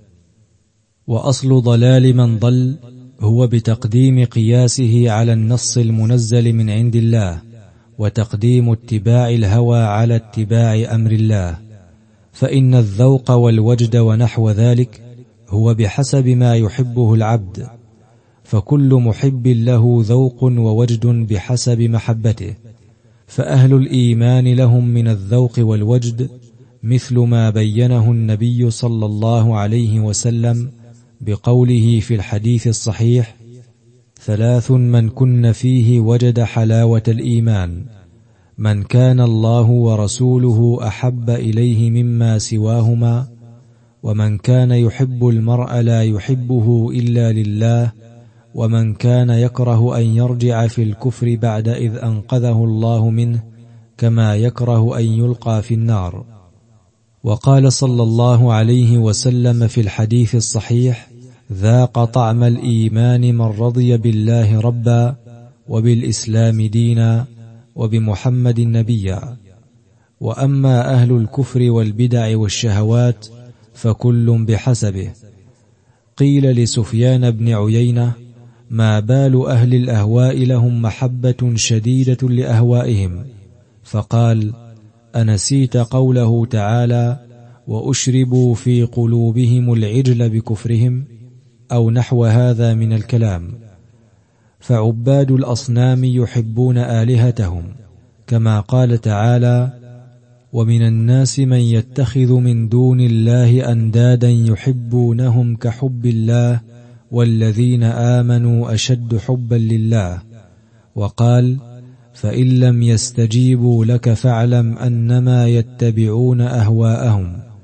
وأصل ضلال من ضل هو بتقديم قياسه على النص المنزل من عند الله، وتقديم اتباع الهوى على اتباع أمر الله. فإن الذوق والوجد ونحو ذلك هو بحسب ما يحبه العبد، فكل محب له ذوق ووجد بحسب محبته. فأهل الإيمان لهم من الذوق والوجد مثل ما بينه النبي صلى الله عليه وسلم بقوله في الحديث الصحيح: 3 من كن فيه وجد حلاوة الإيمان: من كان الله ورسوله أحب إليه مما سواهما، ومن كان يحب المرء لا يحبه إلا لله، ومن كان يكره أن يرجع في الكفر بعد إذ أنقذه الله منه كما يكره أن يلقى في النار. وقال صلى الله عليه وسلم في الحديث الصحيح: ذاق طعم الإيمان من رضي بالله ربا وبالإسلام دينا وبمحمد نبيا. وأما أهل الكفر والبدع والشهوات فكل بحسبه. قيل لسفيان بن عيينة: ما بال أهل الأهواء لهم محبة شديدة لأهوائهم؟ فقال: أنسيت قوله تعالى: وأشربوا في قلوبهم العجل بكفرهم، أو نحو هذا من الكلام. فعباد الأصنام يحبون آلهتهم، كما قال تعالى: ومن الناس من يتخذ من دون الله أندادا يحبونهم كحب الله والذين آمنوا أشد حبا لله. وقال: فإن لم يستجيبوا لك فاعلم أنما يتبعون أهواءهم.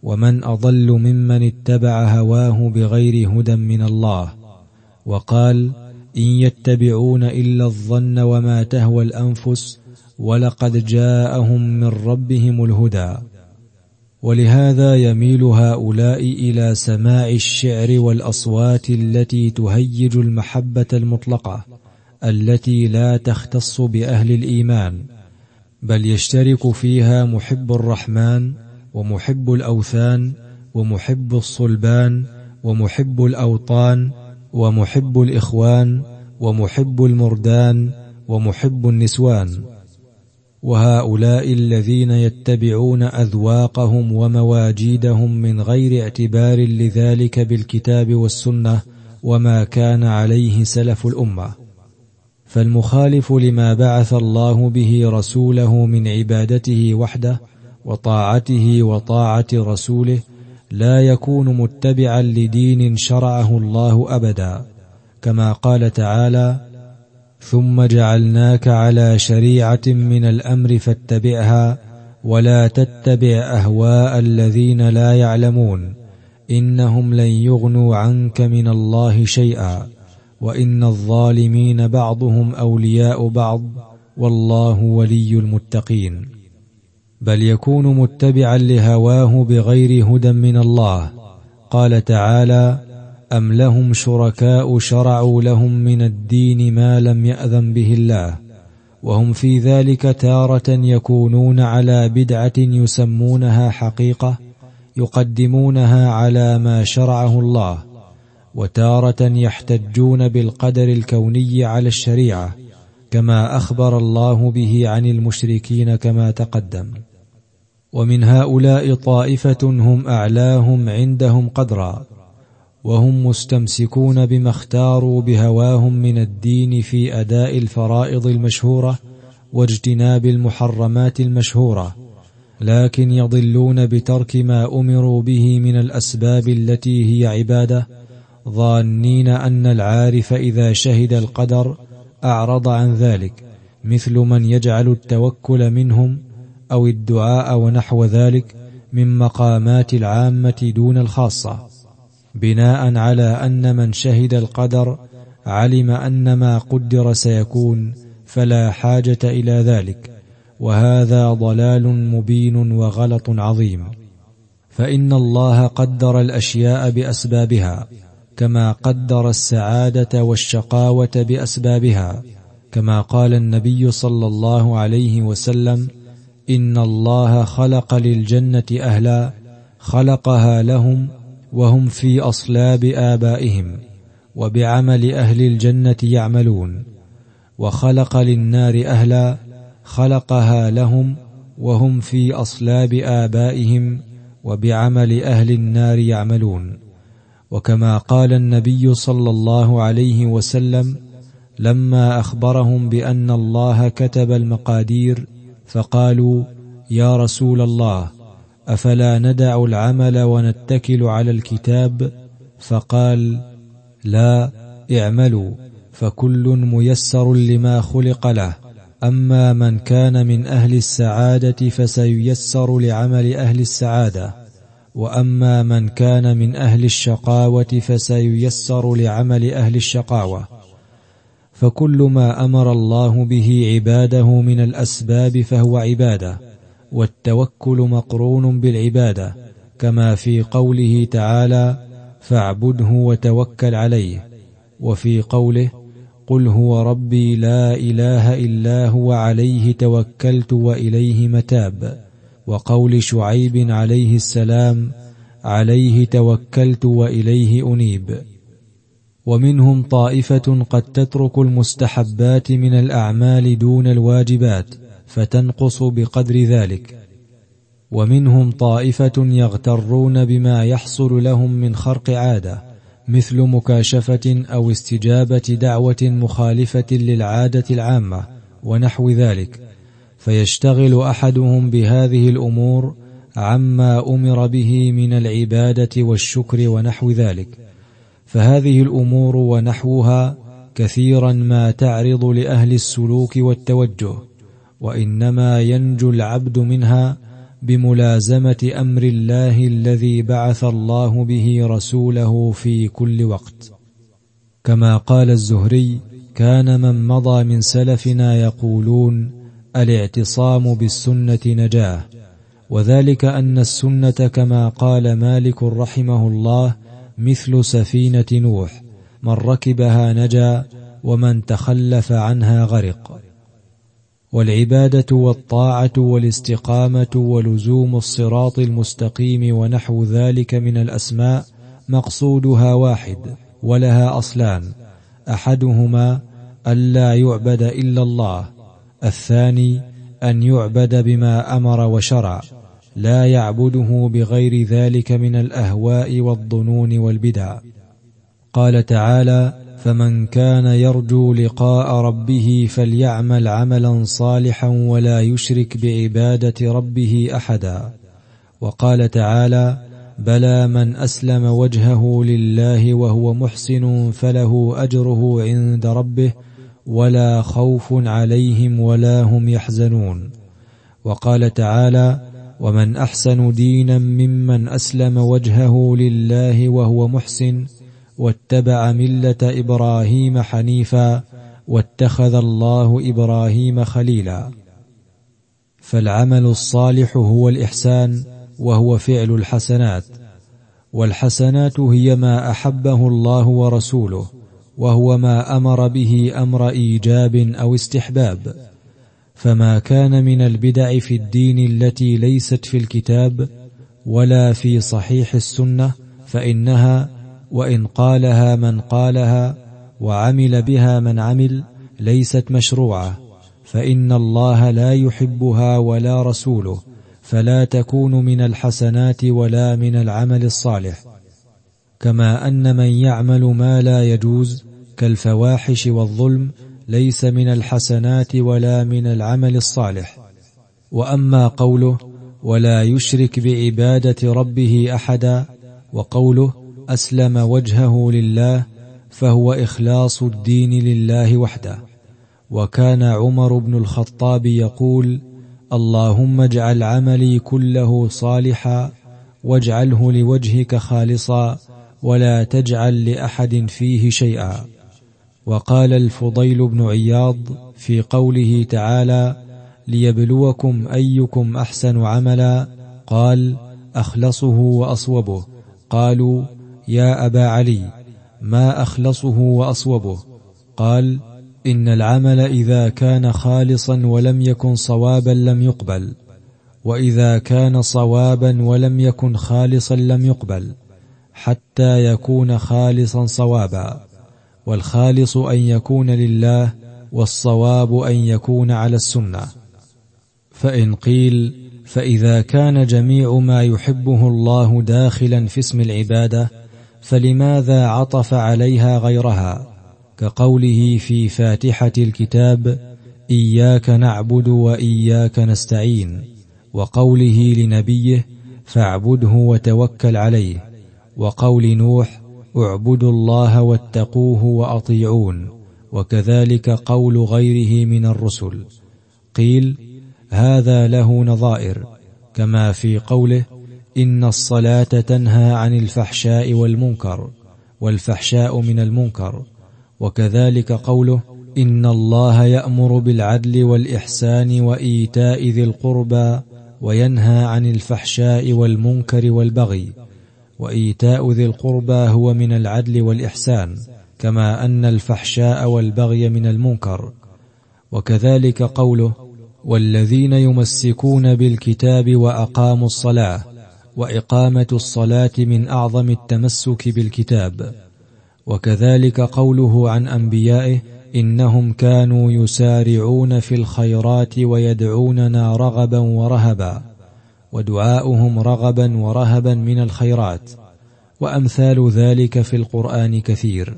ومن أضل ممن اتبع هواه بغير هدى من الله. وقال: إن يتبعون إلا الظن وما تهوى الأنفس ولقد جاءهم من ربهم الهدى. ولهذا يميل هؤلاء إلى سماع الشعر والأصوات التي تهيج المحبة المطلقة التي لا تختص بأهل الإيمان، بل يشترك فيها محب الرحمن ومحب الأوثان ومحب الصلبان ومحب الأوطان ومحب الإخوان ومحب المردان ومحب النسوان. وهؤلاء الذين يتبعون أذواقهم ومواجيدهم من غير اعتبار لذلك بالكتاب والسنة وما كان عليه سلف الأمة. فالمخالف لما بعث الله به رسوله من عبادته وحده وطاعته وطاعة رسوله لا يكون متبعا لدين شرعه الله أبدا، كما قال تعالى: ثم جعلناك على شريعة من الأمر فاتبعها ولا تتبع أهواء الذين لا يعلمون إنهم لن يغنوا عنك من الله شيئا وإن الظالمين بعضهم أولياء بعض والله ولي المتقين. بل يكون متبعا لهواه بغير هدى من الله. قال تعالى: أم لهم شركاء شرعوا لهم من الدين ما لم يأذن به الله، وهم في ذلك تارة يكونون على بدعة يسمونها حقيقة يقدمونها على ما شرعه الله، وتارة يحتجون بالقدر الكوني على الشريعة كما أخبر الله به عن المشركين كما تقدم. ومن هؤلاء طائفة هم أعلاهم عندهم قدرا، وهم مستمسكون بما اختاروا بهواهم من الدين في أداء الفرائض المشهورة واجتناب المحرمات المشهورة، لكن يضلون بترك ما أمروا به من الأسباب التي هي عبادة، ظانين أن العارف إذا شهد القدر أعرض عن ذلك، مثل من يجعل التوكل منهم أو الدعاء ونحو ذلك من مقامات العامة دون الخاصة، بناء على أن من شهد القدر علم أن ما قدر سيكون فلا حاجة إلى ذلك، وهذا ضلال مبين وغلط عظيم. فإن الله قدر الأشياء بأسبابها كما قدر السعادة والشقاوة بأسبابها، كما قال النبي صلى الله عليه وسلم: إن الله خلق للجنة أهلا خلقها لهم وهم في أصلاب آبائهم وبعمل أهل الجنة يعملون، وخلق للنار أهلا خلقها لهم وهم في أصلاب آبائهم وبعمل أهل النار يعملون. وكما قال النبي صلى الله عليه وسلم لما أخبرهم بأن الله كتب المقادير فقالوا: يا رسول الله، أفلا ندع العمل ونتكل على الكتاب؟ فقال: لا، اعملوا فكل ميسر لما خلق له، أما من كان من أهل السعادة فسييسر لعمل أهل السعادة، وأما من كان من أهل الشقاوة فسييسر لعمل أهل الشقاوة. فكل ما أمر الله به عباده من الأسباب فهو عبادة، والتوكل مقرون بالعبادة، كما في قوله تعالى: فاعبده وتوكل عليه، وفي قوله: قل هو ربي لا إله إلا هو عليه توكلت وإليه متاب، وقول شعيب عليه السلام: عليه توكلت وإليه أنيب. ومنهم طائفة قد تترك المستحبات من الأعمال دون الواجبات فتنقص بقدر ذلك، ومنهم طائفة يغترون بما يحصل لهم من خرق عادة، مثل مكاشفة أو استجابة دعوة مخالفة للعادة العامة ونحو ذلك، فيشتغل أحدهم بهذه الأمور عما أمر به من العبادة والشكر ونحو ذلك. فهذه الأمور ونحوها كثيرا ما تعرض لأهل السلوك والتوجه، وإنما ينجو العبد منها بملازمة أمر الله الذي بعث الله به رسوله في كل وقت. كما قال الزهري: كان من مضى من سلفنا يقولون الاعتصام بالسنة نجاة، وذلك أن السنة كما قال مالك رحمه الله مثل سفينة نوح، من ركبها نجا ومن تخلف عنها غرق. والعبادة والطاعة والاستقامة ولزوم الصراط المستقيم ونحو ذلك من الأسماء مقصودها واحد، ولها أصلان: أحدهما ألا يعبد إلا الله، الثاني أن يعبد بما أمر وشرع، لا يعبده بغير ذلك من الأهواء والظنون والبدع. قال تعالى: فمن كان يرجو لقاء ربه فليعمل عملا صالحا ولا يشرك بعبادة ربه أحدا. وقال تعالى: بلى من أسلم وجهه لله وهو محسن فله أجره عند ربه ولا خوف عليهم ولا هم يحزنون. وقال تعالى: ومن أحسن دينا ممن أسلم وجهه لله وهو محسن واتبع ملة إبراهيم حنيفا واتخذ الله إبراهيم خليلا. فالعمل الصالح هو الإحسان، وهو فعل الحسنات، والحسنات هي ما أحبه الله ورسوله، وهو ما أمر به أمر إيجاب أو استحباب. فما كان من البدع في الدين التي ليست في الكتاب ولا في صحيح السنة فإنها وإن قالها من قالها وعمل بها من عمل ليست مشروعة، فإن الله لا يحبها ولا رسوله، فلا تكون من الحسنات ولا من العمل الصالح. كما أن من يعمل ما لا يجوز كالفواحش والظلم ليس من الحسنات ولا من العمل الصالح. وأما قوله ولا يشرك بعبادة ربه أحدا، وقوله أسلم وجهه لله، فهو إخلاص الدين لله وحده. وكان عمر بن الخطاب يقول: اللهم اجعل عملي كله صالحا واجعله لوجهك خالصا ولا تجعل لأحد فيه شيئا. وقال الفضيل بن عياض في قوله تعالى: ليبلوكم أيكم أحسن عملا، قال: أخلصه وأصوبه. قالوا: يا أبا علي، ما أخلصه وأصوبه؟ قال: إن العمل إذا كان خالصا ولم يكن صوابا لم يقبل، وإذا كان صوابا ولم يكن خالصا لم يقبل، حتى يكون خالصا صوابا. والخالص أن يكون لله، والصواب أن يكون على السنة. فإن قيل: فإذا كان جميع ما يحبه الله داخلا في اسم العبادة، فلماذا عطف عليها غيرها؟ كقوله في فاتحة الكتاب: إياك نعبد وإياك نستعين، وقوله لنبيه: فاعبده وتوكل عليه، وقول نوح: اعبدوا الله واتقوه وأطيعون، وكذلك قول غيره من الرسل. قيل: هذا له نظائر، كما في قوله: إن الصلاة تنهى عن الفحشاء والمنكر، والفحشاء من المنكر. وكذلك قوله: إن الله يأمر بالعدل والإحسان وإيتاء ذي القربى وينهى عن الفحشاء والمنكر والبغي. وإيتاء ذي القربى هو من العدل والإحسان، كما أن الفحشاء والبغي من المنكر. وكذلك قوله: والذين يمسكون بالكتاب وأقاموا الصلاة، وإقامة الصلاة من أعظم التمسك بالكتاب. وكذلك قوله عن أنبيائه: إنهم كانوا يسارعون في الخيرات ويدعوننا رغبا ورهبا، ودعاؤهم رغبا ورهبا من الخيرات. وأمثال ذلك في القرآن كثير.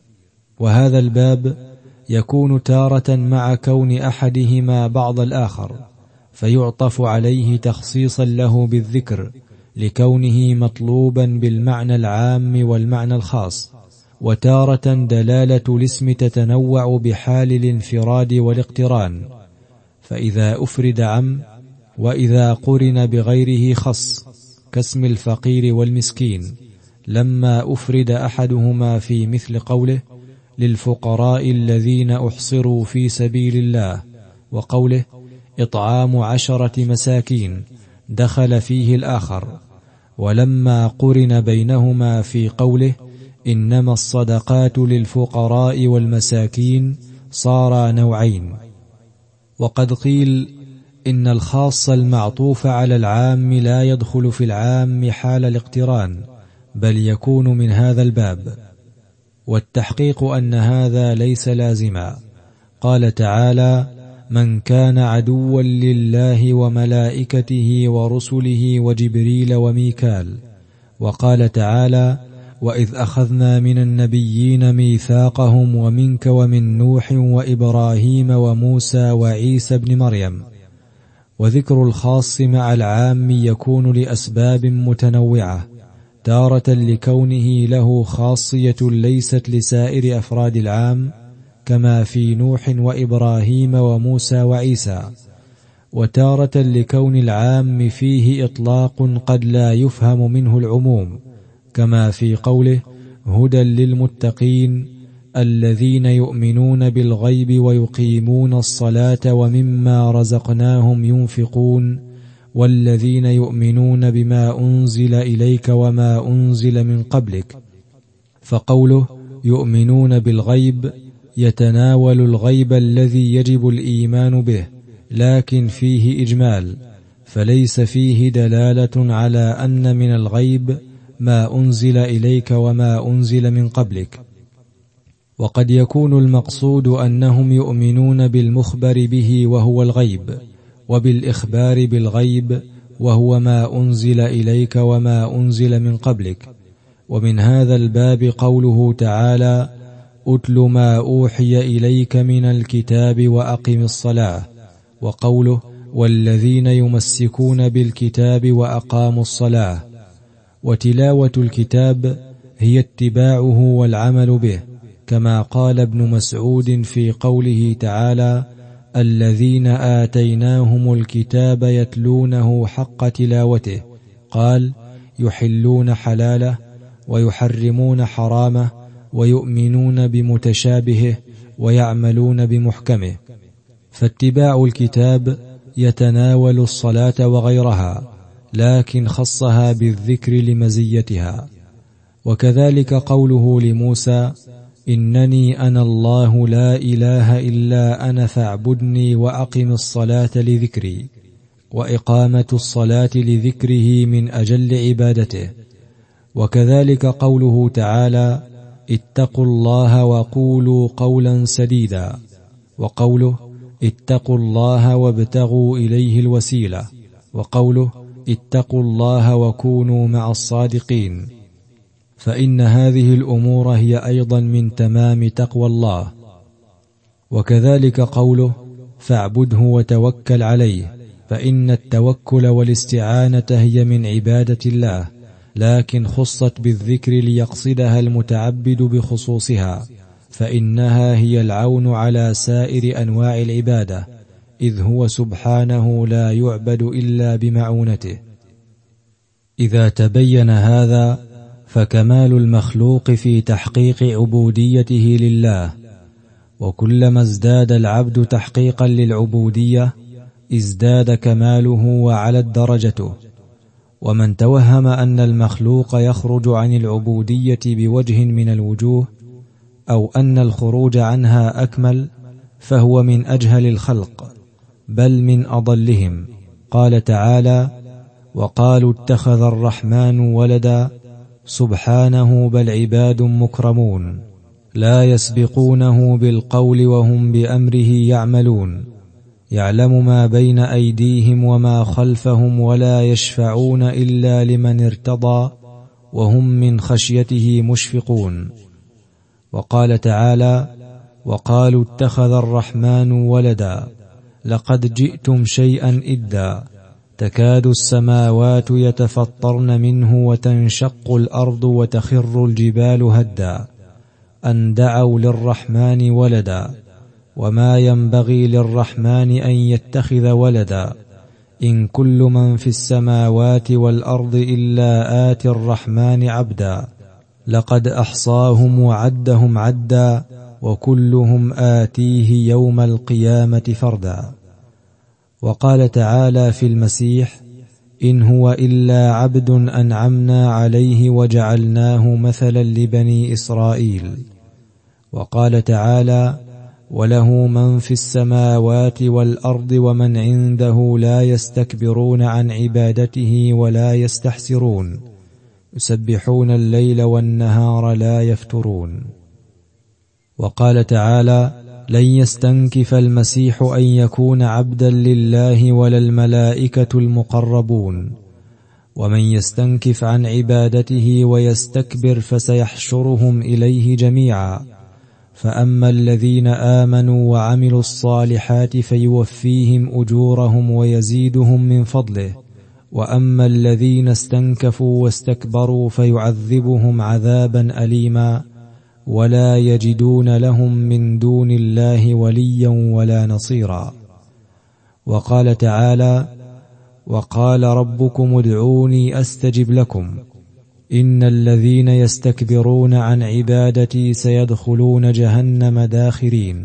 وهذا الباب يكون تارة مع كون أحدهما بعض الآخر، فيعطف عليه تخصيصا له بالذكر لكونه مطلوبا بالمعنى العام والمعنى الخاص، وتارة دلالة الاسم تتنوع بحال الانفراد والاقتران، فإذا أفرد عم، وإذا قرن بغيره خص كاسم الفقير والمسكين لما أفرد أحدهما في مثل قوله للفقراء الذين أحصروا في سبيل الله، وقوله إطعام 10 مساكين دخل فيه الآخر. ولما قرن بينهما في قوله إنما الصدقات للفقراء والمساكين صار نوعين. وقد قيل إن الخاص المعطوف على العام لا يدخل في العام حال الاقتران، بل يكون من هذا الباب، والتحقيق أن هذا ليس لازما. قال تعالى من كان عدوا لله وملائكته ورسله وجبريل وميكال. وقال تعالى وإذ أخذنا من النبيين ميثاقهم ومنك ومن نوح وإبراهيم وموسى وعيسى بن مريم. وذكر الخاص مع العام يكون لأسباب متنوعة، تارة لكونه له خاصية ليست لسائر أفراد العام كما في نوح وإبراهيم وموسى وعيسى، وتارة لكون العام فيه إطلاق قد لا يفهم منه العموم كما في قوله هدى للمتقين الذين يؤمنون بالغيب ويقيمون الصلاة ومما رزقناهم ينفقون والذين يؤمنون بما أنزل إليك وما أنزل من قبلك. فقوله يؤمنون بالغيب يتناول الغيب الذي يجب الإيمان به، لكن فيه إجمال، فليس فيه دلالة على أن من الغيب ما أنزل إليك وما أنزل من قبلك. وقد يكون المقصود أنهم يؤمنون بالمخبر به وهو الغيب، وبالإخبار بالغيب وهو ما أنزل إليك وما أنزل من قبلك. ومن هذا الباب قوله تعالى أتل ما أوحي إليك من الكتاب وأقم الصلاة، وقوله والذين يمسكون بالكتاب وأقاموا الصلاة. وتلاوة الكتاب هي اتباعه والعمل به، كما قال ابن مسعود في قوله تعالى الذين آتيناهم الكتاب يتلونه حق تلاوته، قال يحلون حلاله ويحرمون حرامه ويؤمنون بمتشابهه ويعملون بمحكمه. فاتباع الكتاب يتناول الصلاة وغيرها، لكن خصها بالذكر لمزيتها. وكذلك قوله لموسى إنني أنا الله لا إله إلا أنا فاعبدني وأقم الصلاة لذكري، وإقامة الصلاة لذكره من أجل عبادته. وكذلك قوله تعالى اتقوا الله وقولوا قولا سديدا، وقوله اتقوا الله وابتغوا إليه الوسيلة، وقوله اتقوا الله وكونوا مع الصادقين. فإن هذه الأمور هي أيضا من تمام تقوى الله. وكذلك قوله فاعبده وتوكل عليه، فإن التوكل والاستعانة هي من عبادة الله، لكن خصت بالذكر ليقصدها المتعبد بخصوصها، فإنها هي العون على سائر أنواع العبادة، إذ هو سبحانه لا يعبد إلا بمعونته. إذا تبين هذا فكمال المخلوق في تحقيق عبوديته لله، وكلما ازداد العبد تحقيقا للعبودية ازداد كماله وعلت درجته. ومن توهم أن المخلوق يخرج عن العبودية بوجه من الوجوه، أو أن الخروج عنها أكمل، فهو من أجهل الخلق، بل من أضلهم. قال تعالى وقالوا اتخذ الرحمن ولدا سبحانه بل عباد مكرمون لا يسبقونه بالقول وهم بأمره يعملون، يعلم ما بين أيديهم وما خلفهم ولا يشفعون إلا لمن ارتضى وهم من خشيته مشفقون. وقال تعالى وقالوا اتخذ الرحمن ولدا لقد جئتم شيئا إدا تكاد السماوات يتفطرن منه وتنشق الأرض وتخر الجبال هدا أن دعوا للرحمن ولدا وما ينبغي للرحمن أن يتخذ ولدا إن كل من في السماوات والأرض إلا آتي الرحمن عبدا لقد أحصاهم وعدهم عدا وكلهم آتيه يوم القيامة فردا. وقال تعالى في المسيح: إن هو إلا عبد أنعمنا عليه وجعلناه مثلا لبني إسرائيل. وقال تعالى: وله من في السماوات والأرض ومن عنده لا يستكبرون عن عبادته ولا يستحسرون يسبحون الليل والنهار لا يفترون. وقال تعالى: لن يستنكف المسيح أن يكون عبدا لله ولا الملائكة المقربون، ومن يستنكف عن عبادته ويستكبر فسيحشرهم إليه جميعا. فأما الذين آمنوا وعملوا الصالحات فيوفيهم أجورهم ويزيدهم من فضله، وأما الذين استنكفوا واستكبروا فيعذبهم عذابا أليما ولا يجدون لهم من دون الله وليا ولا نصيرا. وقال تعالى: وقال ربكم ادعوني أستجب لكم إن الذين يستكبرون عن عبادتي سيدخلون جهنم داخرين.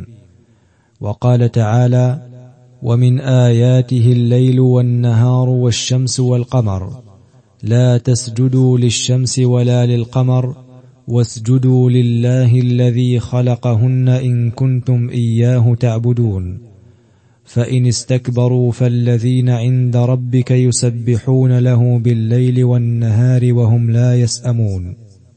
وقال تعالى: ومن آياته الليل والنهار والشمس والقمر لا تسجدوا للشمس ولا للقمر واسجدوا لله الذي خلقهن إن كنتم إياه تعبدون. فإن استكبروا فالذين عند ربك يسبحون له بالليل والنهار وهم لا يسأمون.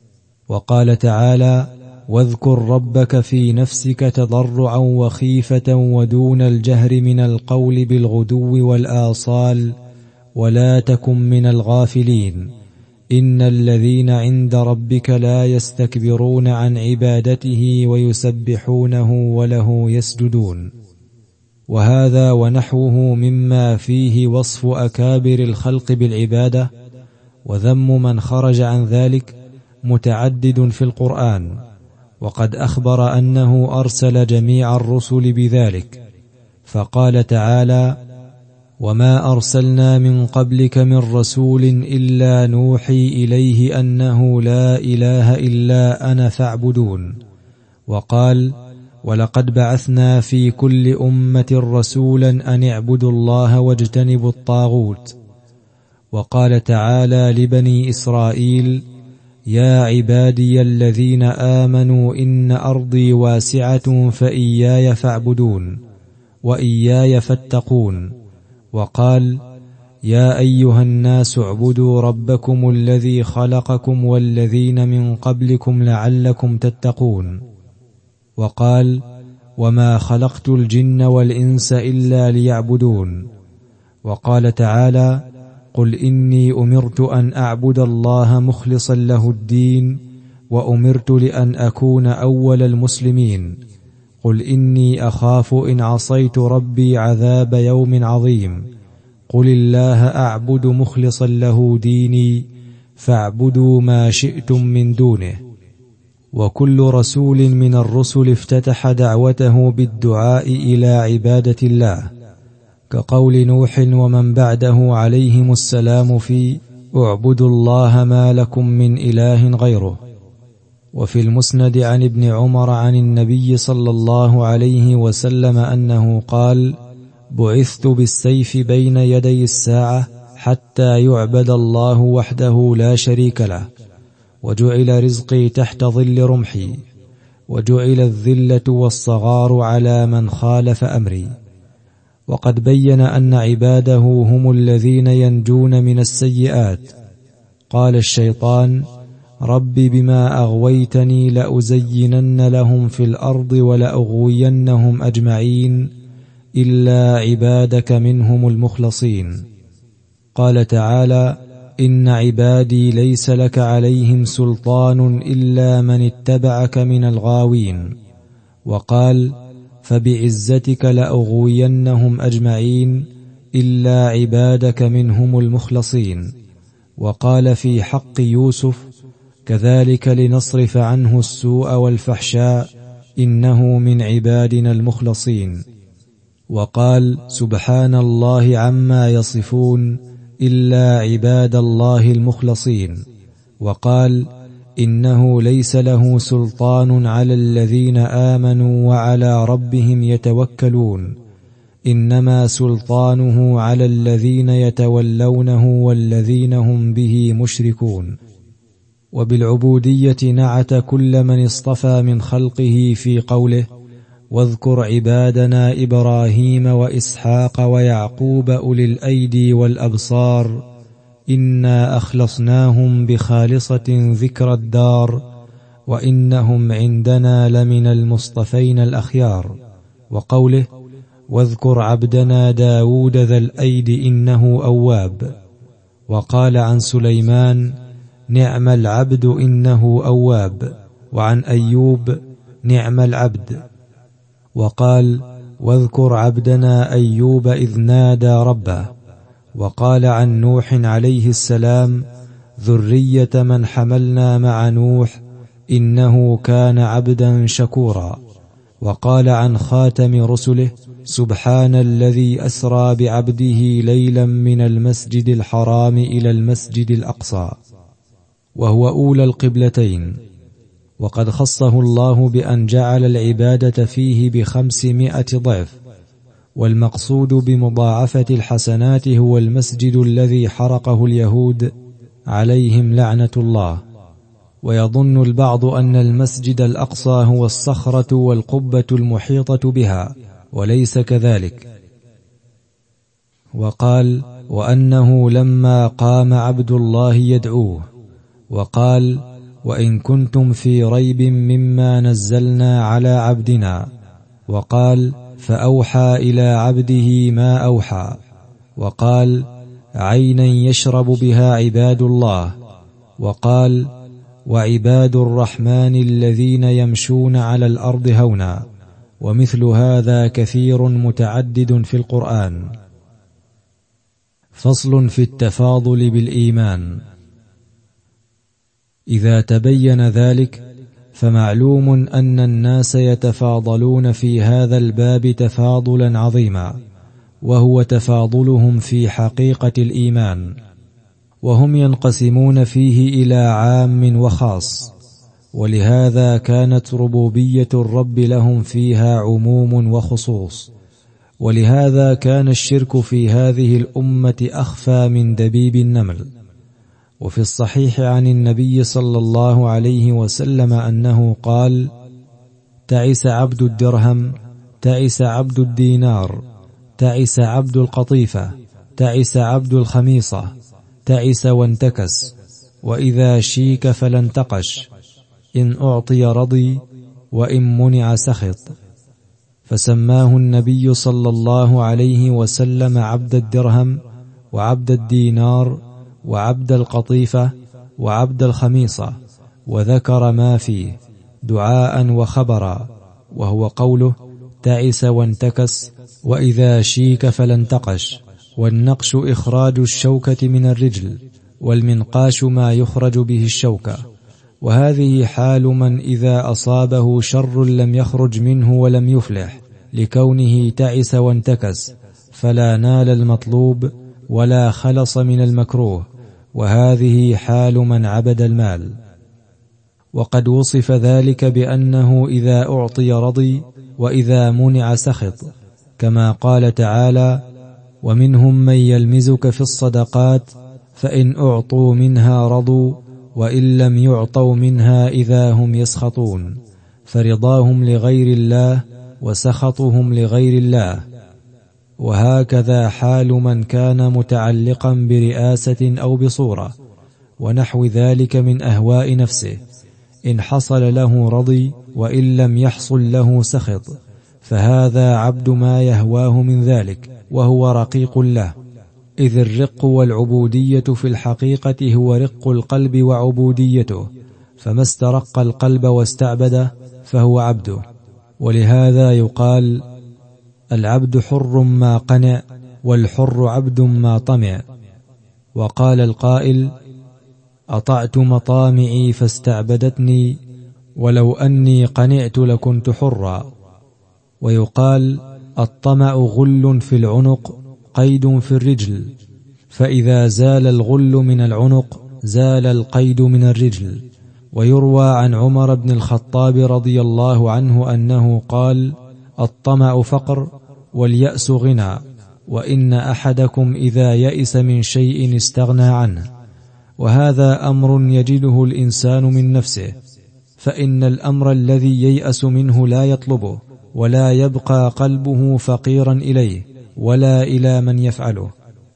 وقال تعالى: واذكر ربك في نفسك تضرعا وخيفة ودون الجهر من القول بالغدو والآصال ولا تكن من الغافلين إن الذين عند ربك لا يستكبرون عن عبادته ويسبحونه وله يسجدون. وهذا ونحوه مما فيه وصف أكابر الخلق بالعبادة وذم من خرج عن ذلك متعدد في القرآن، وقد أخبر أنه أرسل جميع الرسل بذلك، فقال تعالى: وما أرسلنا من قبلك من رسول إلا نوحي إليه أنه لا إله إلا أنا فاعبدون. وقال: ولقد بعثنا في كل أمة رسولا أن اعبدوا الله واجتنبوا الطاغوت. وقال تعالى لبني إسرائيل: يا عبادي الذين آمنوا إن أرضي واسعة فإياي فاعبدون وإياي فاتقون. وقال: يا أيها الناس اعبدوا ربكم الذي خلقكم والذين من قبلكم لعلكم تتقون. وقال: وما خلقت الجن والإنس إلا ليعبدون. وقال تعالى: قل إني أمرت أن أعبد الله مخلصا له الدين وأمرت لأن أكون أول المسلمين. قل إني أخاف إن عصيت ربي عذاب يوم عظيم. قل الله أعبد مخلصا له ديني فاعبدوا ما شئتم من دونه. وكل رسول من الرسل افتتح دعوته بالدعاء إلى عبادة الله، كقول نوح ومن بعده عليهم السلام في اعبدوا الله ما لكم من إله غيره. وفي المسند عن ابن عمر عن النبي صلى الله عليه وسلم أنه قال: بعثت بالسيف بين يدي الساعة حتى يعبد الله وحده لا شريك له، وجعل رزقي تحت ظل رمحي، وجعل الذلة والصغار على من خالف أمري. وقد بين أن عباده هم الذين ينجون من السيئات. قال الشيطان: رب بما أغويتني لأزينن لهم في الأرض ولأغوينهم أجمعين إلا عبادك منهم المخلصين. قال تعالى: إن عبادي ليس لك عليهم سلطان إلا من اتبعك من الغاوين. وقال: فبعزتك لأغوينهم أجمعين إلا عبادك منهم المخلصين. وقال في حق يوسف: كذلك لنصرف عنه السوء والفحشاء إنه من عبادنا المخلصين. وقال سبحان الله عما يصفون إلا عباد الله المخلصين. وقال إنه ليس له سلطان على الذين آمنوا وعلى ربهم يتوكلون، إنما سلطانه على الذين يتولونه والذين هم به مشركون. وبالعبودية نعت كل من اصطفى من خلقه في قوله واذكر عبادنا إبراهيم وإسحاق ويعقوب أولي الأيدي والأبصار إنا أخلصناهم بخالصة ذكر الدار وإنهم عندنا لمن المصطفين الأخيار. وقوله واذكر عبدنا داود ذا الأيد إنه أواب. وقال عن سليمان نعم العبد إنه أواب، وعن أيوب نعم العبد. وقال واذكر عبدنا أيوب إذ نادى ربه. وقال عن نوح عليه السلام ذرية من حملنا مع نوح إنه كان عبدا شكورا. وقال عن خاتم رسله سبحان الذي أسرى بعبده ليلا من المسجد الحرام إلى المسجد الأقصى، وهو أولى القبلتين. وقد خصه الله بأن جعل العبادة فيه ب500 ضعف، والمقصود بمضاعفة الحسنات هو المسجد الذي حرقه اليهود عليهم لعنة الله. ويظن البعض أن المسجد الأقصى هو الصخرة والقبة المحيطة بها، وليس كذلك. وقال وأنه لما قام عبد الله يدعوه وقال وإن كنتم في ريب مما نزلنا على عبدنا. وقال فأوحى إلى عبده ما أوحى. وقال عينا يشرب بها عباد الله. وقال وعباد الرحمن الذين يمشون على الأرض هونا. ومثل هذا كثير متعدد في القرآن. فصل في التفاضل بالإيمان. إذا تبين ذلك فمعلوم أن الناس يتفاضلون في هذا الباب تفاضلا عظيما، وهو تفاضلهم في حقيقة الإيمان، وهم ينقسمون فيه إلى عام وخاص. ولهذا كانت ربوبية الرب لهم فيها عموم وخصوص. ولهذا كان الشرك في هذه الأمة أخفى من دبيب النمل. وفي الصحيح عن النبي صلى الله عليه وسلم أنه قال تعس عبد الدرهم، تعس عبد الدينار، تعس عبد القطيفة، تعس عبد الخميصة، تعس وانتكس، وإذا شيك فلا انتقش، إن أعطي رضي وإن منع سخط. فسماه النبي صلى الله عليه وسلم عبد الدرهم وعبد الدينار وعبد القطيفة وعبد الخميصة، وذكر ما فيه دعاء وخبرا، وهو قوله تعس وانتكس وإذا شيك فلا انتقش. والنقش إخراج الشوكة من الرجل، والمنقاش ما يخرج به الشوكة. وهذه حال من إذا أصابه شر لم يخرج منه ولم يفلح، لكونه تعس وانتكس، فلا نال المطلوب ولا خلص من المكروه. وهذه حال من عبد المال. وقد وصف ذلك بأنه إذا أعطي رضي وإذا منع سخط، كما قال تعالى ومنهم من يلمزك في الصدقات فإن أعطوا منها رضوا وإن لم يعطوا منها إذا هم يسخطون. فرضاهم لغير الله وسخطهم لغير الله. وهكذا حال من كان متعلقا برئاسة أو بصورة ونحو ذلك من أهواء نفسه، إن حصل له رضي وإن لم يحصل له سخط، فهذا عبد ما يهواه من ذلك، وهو رقيق له. إذ الرق والعبودية في الحقيقة هو رق القلب وعبوديته، فما استرق القلب واستعبده فهو عبده. ولهذا يقال العبد حر ما قنع، والحر عبد ما طمع. وقال القائل أطعت مطامعي فاستعبدتني، ولو أني قنعت لكنت حرا. ويقال الطمع غل في العنق قيد في الرجل، فإذا زال الغل من العنق زال القيد من الرجل. ويروى عن عمر بن الخطاب رضي الله عنه أنه قال: الطمع فقر واليأس غنى، وإن أحدكم إذا يئس من شيء استغنى عنه. وهذا أمر يجده الإنسان من نفسه، فإن الأمر الذي ييأس منه لا يطلبه، ولا يبقى قلبه فقيرا إليه ولا إلى من يفعله.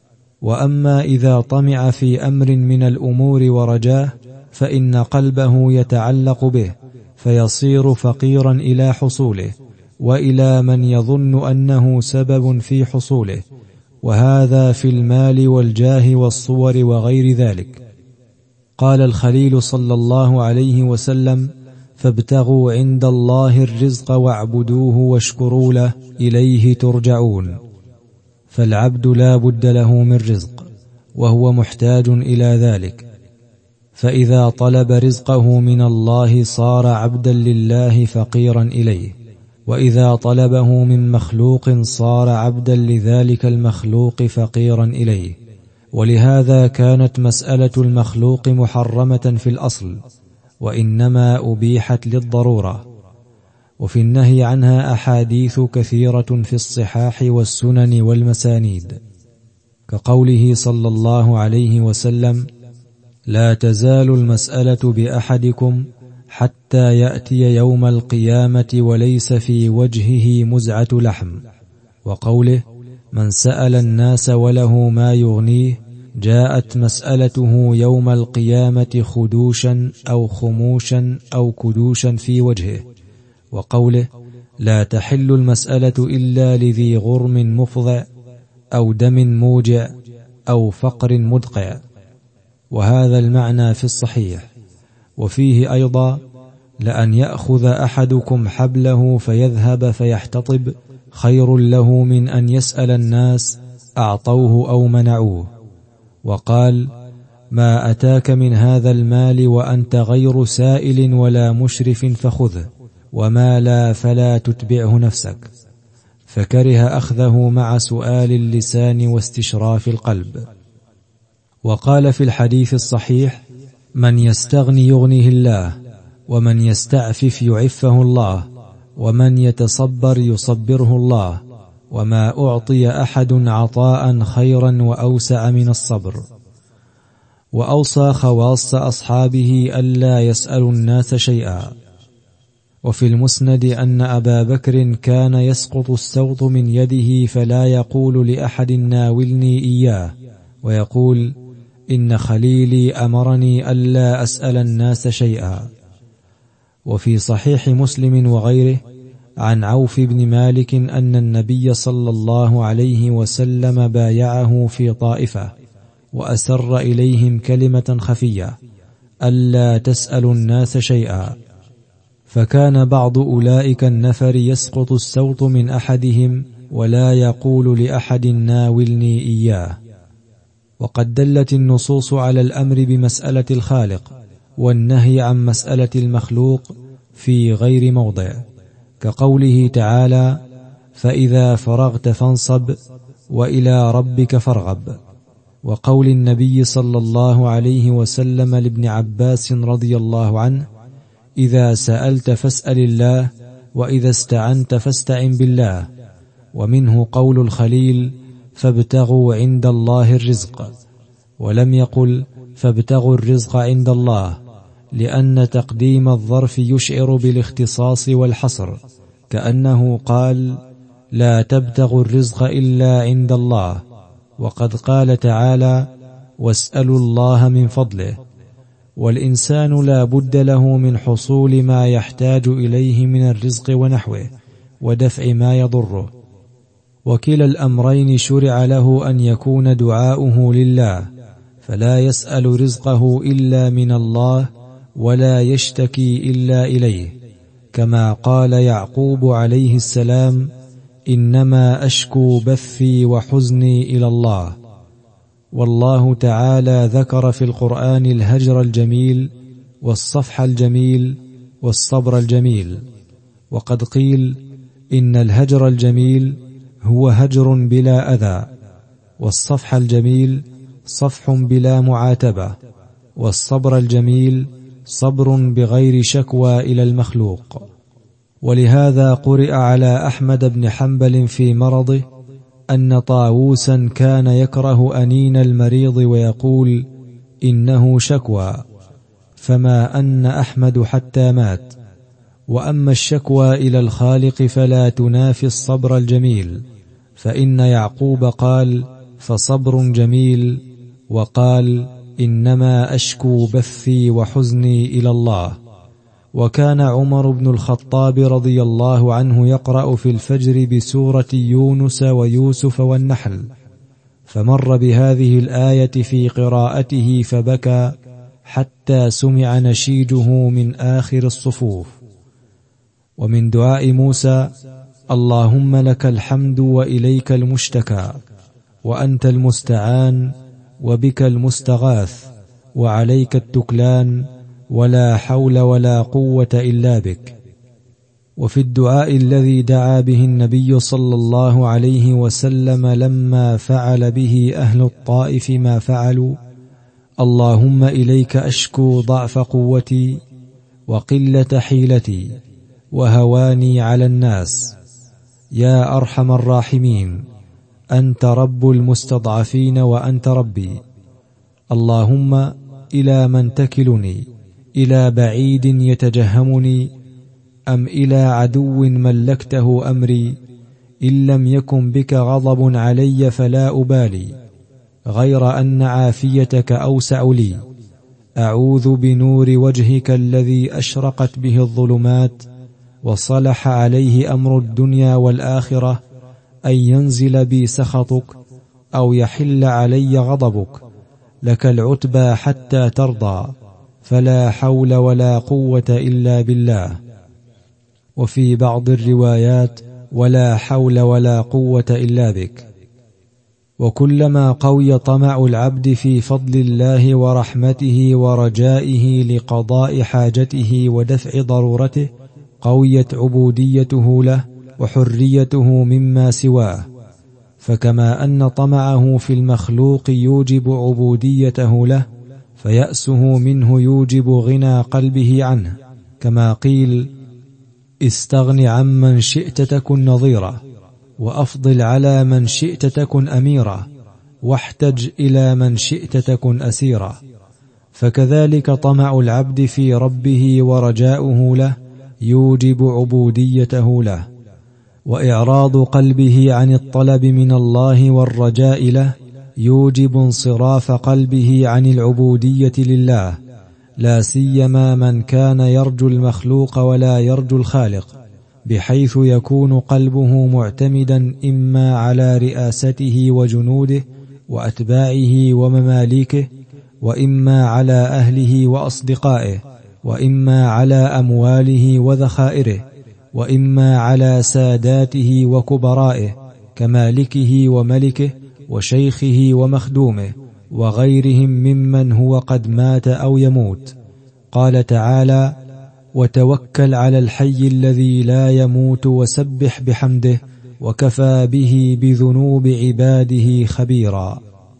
وأما إذا طمع في أمر من الأمور ورجاه، فإن قلبه يتعلق به فيصير فقيرا إلى حصوله وإلى من يظن أنه سبب في حصوله، وهذا في المال والجاه والصور وغير ذلك. قال الخليل صلى الله عليه وسلم: فابتغوا عند الله الرزق واعبدوه واشكروا له إليه ترجعون. فالعبد لا بد له من رزق، وهو محتاج إلى ذلك، فإذا طلب رزقه من الله صار عبدا لله فقيرا إليه، وإذا طلبه من مخلوق صار عبدا لذلك المخلوق فقيرا إليه. ولهذا كانت مسألة المخلوق محرمة في الأصل، وإنما أبيحت للضرورة، وفي النهي عنها أحاديث كثيرة في الصحاح والسنن والمسانيد، كقوله صلى الله عليه وسلم: لا تزال المسألة بأحدكم حتى يأتي يوم القيامة وليس في وجهه مزعة لحم. وقوله: من سأل الناس وله ما يغنيه جاءت مسألته يوم القيامة خدوشا أو خموشا أو كدوشا في وجهه. وقوله: لا تحل المسألة إلا لذي غرم مفضع أو دم موجع أو فقر مدقع. وهذا المعنى في الصحيح. وفيه أيضا: لأن يأخذ أحدكم حبله فيذهب فيحتطب خير له من أن يسأل الناس أعطوه أو منعوه. وقال: ما أتاك من هذا المال وأنت غير سائل ولا مشرف فخذه، وما لا فلا تتبعه نفسك. فكره أخذه مع سؤال اللسان واستشراف القلب. وقال في الحديث الصحيح: من يستغني يغنيه الله، ومن يستعفف يعفه الله، ومن يتصبر يصبره الله، وما أعطي أحد عطاء خيرا وأوسع من الصبر. وأوصى خواص أصحابه ألا يسألوا الناس شيئا. وفي المسند أن أبا بكر كان يسقط السوط من يده فلا يقول لأحد ناولني إياه، ويقول: إن خليلي أمرني ألا أسأل الناس شيئا. وفي صحيح مسلم وغيره عن عوف بن مالك أن النبي صلى الله عليه وسلم بايعه في طائفة وأسر إليهم كلمة خفية: ألا تسألوا الناس شيئا. فكان بعض أولئك النفر يسقط السوط من أحدهم ولا يقول لأحد ناولني إياه. وقد دلت النصوص على الأمر بمسألة الخالق والنهي عن مسألة المخلوق في غير موضع، كقوله تعالى: فإذا فرغت فانصب وإلى ربك فارغب. وقول النبي صلى الله عليه وسلم لابن عباس رضي الله عنه: إذا سألت فاسأل الله، وإذا استعنت فاستعن بالله. ومنه قول الخليل: فابتغوا عند الله الرزق، ولم يقل فابتغوا الرزق عند الله، لأن تقديم الظرف يشعر بالاختصاص والحصر، كأنه قال: لا تبتغوا الرزق إلا عند الله. وقد قال تعالى: واسألوا الله من فضله. والإنسان لا بد له من حصول ما يحتاج إليه من الرزق ونحوه، ودفع ما يضره. وكلا الأمرين شرع له أن يكون دعاؤه لله، فلا يسأل رزقه إلا من الله ولا يشتكي إلا إليه، كما قال يعقوب عليه السلام: إنما أشكو بثي وحزني إلى الله. والله تعالى ذكر في القرآن الهجر الجميل والصفح الجميل والصبر الجميل. وقد قيل إن الهجر الجميل هو هجر بلا أذى، والصفح الجميل صفح بلا معاتبة، والصبر الجميل صبر بغير شكوى إلى المخلوق. ولهذا قرئ على أحمد بن حنبل في مرضه أن طاووسا كان يكره أنين المريض ويقول إنه شكوى، فما أن أحمد حتى مات. وأما الشكوى إلى الخالق فلا تنافي الصبر الجميل، فإن يعقوب قال فصبر جميل، وقال إنما أشكو بثي وحزني إلى الله. وكان عمر بن الخطاب رضي الله عنه يقرأ في الفجر بسورة يونس ويوسف والنحل، فمر بهذه الآية في قراءته فبكى حتى سمع نشيجه من آخر الصفوف. ومن دعاء موسى اللهم لك الحمد وإليك المشتكى، وأنت المستعان وبك المستغاث، وعليك التكلان، ولا حول ولا قوة إلا بك. وفي الدعاء الذي دعا به النبي صلى الله عليه وسلم لما فعل به أهل الطائف ما فعلوا: اللهم إليك أشكو ضعف قوتي وقلة حيلتي وهواني على الناس، يا أرحم الراحمين، أنت رب المستضعفين وأنت ربي. اللهم إلى من تكلني؟ إلى بعيد يتجهمني أم إلى عدو ملكته أمري؟ إن لم يكن بك غضب علي فلا أبالي، غير أن عافيتك أوسع لي. أعوذ بنور وجهك الذي أشرقت به الظلمات وصلح عليه أمر الدنيا والآخرة أن ينزل بي سخطك أو يحل علي غضبك، لك العتبى حتى ترضى، فلا حول ولا قوة إلا بالله. وفي بعض الروايات: ولا حول ولا قوة إلا بك. وكلما قوي طمع العبد في فضل الله ورحمته ورجائه لقضاء حاجته ودفع ضرورته، قويت عبوديته له وحريته مما سواه. فكما أن طمعه في المخلوق يوجب عبوديته له، فيأسه منه يوجب غنى قلبه عنه، كما قيل: استغن عمن شئت تكن نظيرا، وأفضل على من شئت تكن أميرا، واحتج إلى من شئت تكن أسيرا. فكذلك طمع العبد في ربه ورجاؤه له يوجب عبوديته له، وإعراض قلبه عن الطلب من الله والرجاء له يوجب انصراف قلبه عن العبودية لله، لا سيما من كان يرجو المخلوق ولا يرجو الخالق، بحيث يكون قلبه معتمدا إما على رئاسته وجنوده وأتباعه ومماليكه، وإما على أهله وأصدقائه، وإما على أمواله وذخائره، وإما على ساداته وكبرائه كمالكه وملكه وشيخه ومخدومه وغيرهم ممن هو قد مات أو يموت. قال تعالى: وتوكل على الحي الذي لا يموت وسبح بحمده وكفى به بذنوب عباده خبيرا.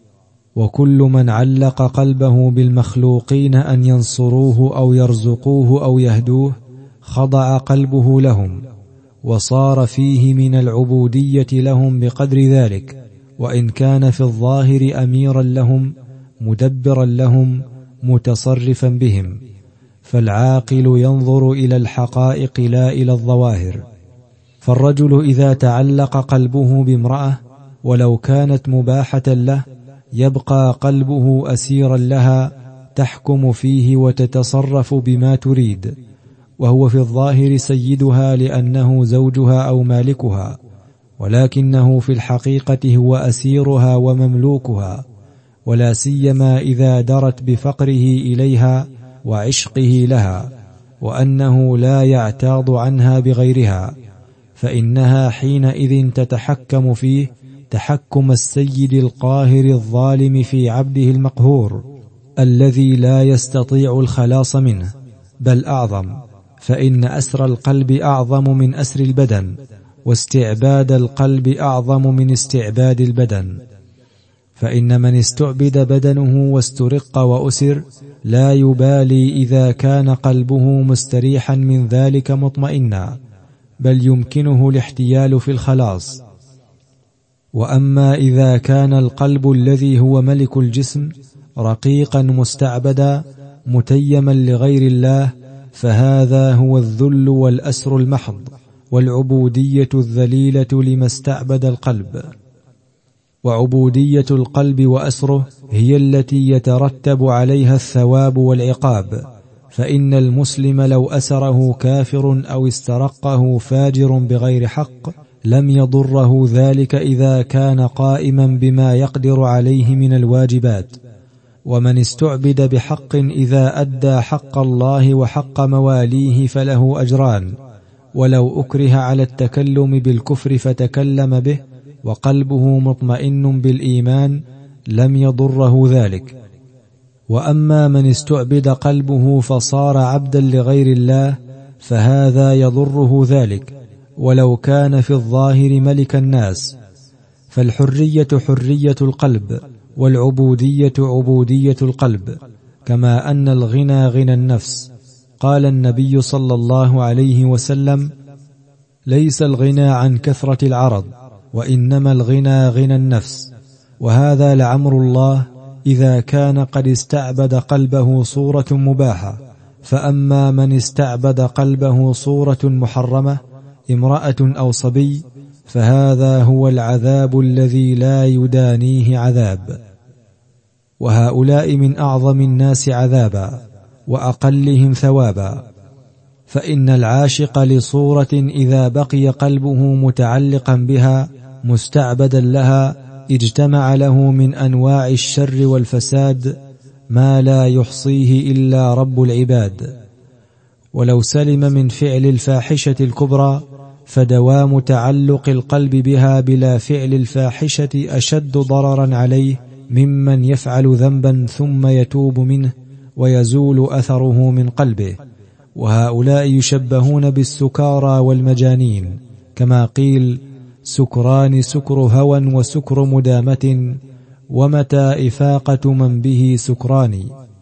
وكل من علق قلبه بالمخلوقين أن ينصروه أو يرزقوه أو يهدوه خضع قلبه لهم، وصار فيه من العبودية لهم بقدر ذلك، وإن كان في الظاهر أميرا لهم مدبرا لهم متصرفا بهم. فالعاقل ينظر إلى الحقائق لا إلى الظواهر. فالرجل إذا تعلق قلبه بامرأة ولو كانت مباحة له يبقى قلبه أسيرا لها تحكم فيه وتتصرف بما تريد، وهو في الظاهر سيدها لأنه زوجها أو مالكها، ولكنه في الحقيقة هو أسيرها ومملوكها، ولا سيما إذا درت بفقره إليها وعشقه لها، وأنه لا يعتاض عنها بغيرها، فإنها حينئذ تتحكم فيه تحكم السيد القاهر الظالم في عبده المقهور الذي لا يستطيع الخلاص منه، بل أعظم، فإن أسر القلب أعظم من أسر البدن، واستعباد القلب أعظم من استعباد البدن، فإن من استعبد بدنه واسترق وأسر لا يبالي إذا كان قلبه مستريحا من ذلك مطمئنا، بل يمكنه الاحتيال في الخلاص. وأما إذا كان القلب الذي هو ملك الجسم رقيقا مستعبدا متيما لغير الله، فهذا هو الذل والأسر المحض والعبودية الذليلة لما استعبد القلب. وعبودية القلب وأسره هي التي يترتب عليها الثواب والعقاب، فإن المسلم لو أسره كافر أو استرقه فاجر بغير حق لم يضره ذلك إذا كان قائما بما يقدر عليه من الواجبات. ومن استعبد بحق إذا أدى حق الله وحق مواليه فله أجران، ولو أكره على التكلم بالكفر فتكلم به وقلبه مطمئن بالإيمان لم يضره ذلك. وأما من استعبد قلبه فصار عبدا لغير الله فهذا يضره ذلك ولو كان في الظاهر ملك الناس. فالحرية حرية القلب، والعبودية عبودية القلب، كما أن الغنى غنى النفس. قال النبي صلى الله عليه وسلم: ليس الغنى عن كثرة العرض، وإنما الغنى غنى النفس. وهذا لعمر الله إذا كان قد استعبد قلبه صورة مباحة. فأما من استعبد قلبه صورة محرمة، امرأة أو صبي، فهذا هو العذاب الذي لا يدانيه عذاب. وهؤلاء من أعظم الناس عذابا وأقلهم ثوابا. فإن العاشق لصورة إذا بقي قلبه متعلقا بها مستعبدا لها اجتمع له من أنواع الشر والفساد ما لا يحصيه إلا رب العباد. ولو سلم من فعل الفاحشة الكبرى فدوام تعلق القلب بها بلا فعل الفاحشة أشد ضررا عليه ممن يفعل ذنبا ثم يتوب منه ويزول أثره من قلبه. وهؤلاء يشبهون بالسكارى والمجانين، كما قيل: سكران سكر هوى وسكر مدامة، ومتى إفاقة من به سكران.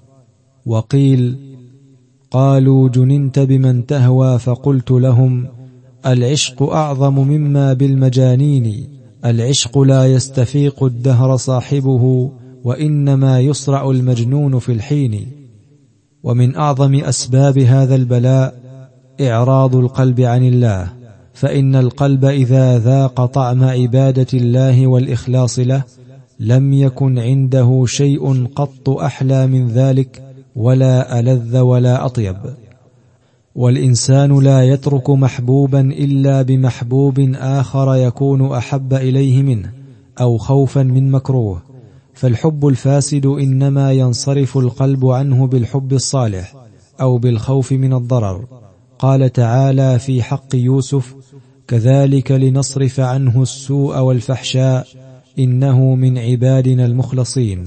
وقيل: قالوا جننت بمن تهوى، فقلت لهم: العشق أعظم مما بالمجانين، العشق لا يستفيق الدهر صاحبه، وإنما يصرع المجنون في الحين. ومن أعظم أسباب هذا البلاء إعراض القلب عن الله، فإن القلب إذا ذاق طعم عبادة الله والإخلاص له لم يكن عنده شيء قط أحلى من ذلك ولا ألذ ولا أطيب. والإنسان لا يترك محبوبا إلا بمحبوب آخر يكون أحب إليه منه، أو خوفا من مكروه. فالحب الفاسد إنما ينصرف القلب عنه بالحب الصالح أو بالخوف من الضرر. قال تعالى في حق يوسف: كذلك لنصرف عنه السوء والفحشاء إنه من عبادنا المخلصين.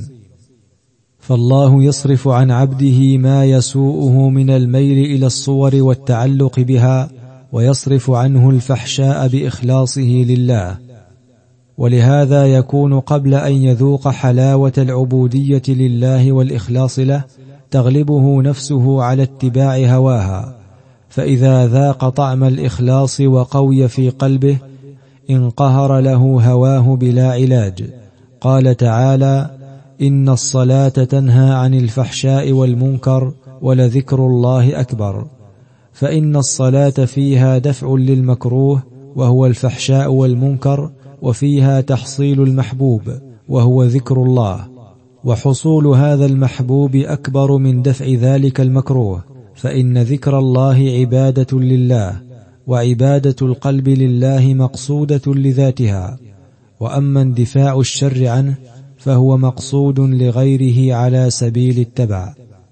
فالله يصرف عن عبده ما يسوءه من الميل إلى الصور والتعلق بها، ويصرف عنه الفحشاء بإخلاصه لله. ولهذا يكون قبل أن يذوق حلاوة العبودية لله والإخلاص له تغلبه نفسه على اتباع هواها، فإذا ذاق طعم الإخلاص وقوي في قلبه انقهر له هواه بلا علاج. قال تعالى: إن الصلاة تنهى عن الفحشاء والمنكر ولذكر الله أكبر. فإن الصلاة فيها دفع للمكروه وهو الفحشاء والمنكر، وفيها تحصيل المحبوب وهو ذكر الله، وحصول هذا المحبوب أكبر من دفع ذلك المكروه، فإن ذكر الله عبادة لله، وعبادة القلب لله مقصودة لذاتها. وأما اندفاع الشر عنه فهو مقصود لغيره على سبيل التبع.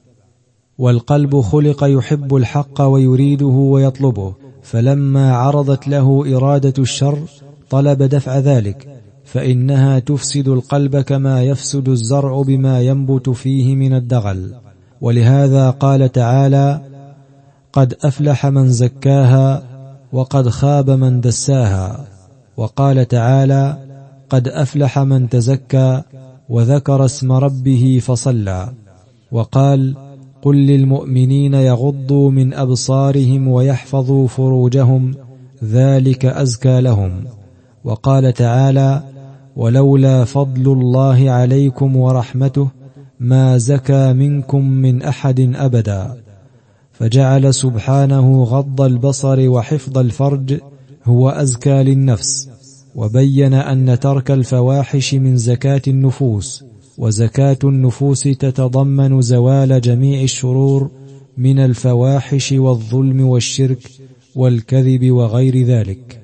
والقلب خلق يحب الحق ويريده ويطلبه، فلما عرضت له إرادة الشر طلب دفع ذلك، فإنها تفسد القلب كما يفسد الزرع بما ينبت فيه من الدغل. ولهذا قال تعالى: قد أفلح من زكاها وقد خاب من دساها. وقال تعالى: قد أفلح من تزكى وذكر اسم ربه فصلى. وقال: قل للمؤمنين يغضوا من أبصارهم ويحفظوا فروجهم ذلك أزكى لهم. وقال تعالى: ولولا فضل الله عليكم ورحمته ما زكى منكم من أحد أبدا. فجعل سبحانه غض البصر وحفظ الفرج هو أزكى للنفس، وبين أن ترك الفواحش من زكاة النفوس، وزكاة النفوس تتضمن زوال جميع الشرور من الفواحش والظلم والشرك والكذب وغير ذلك.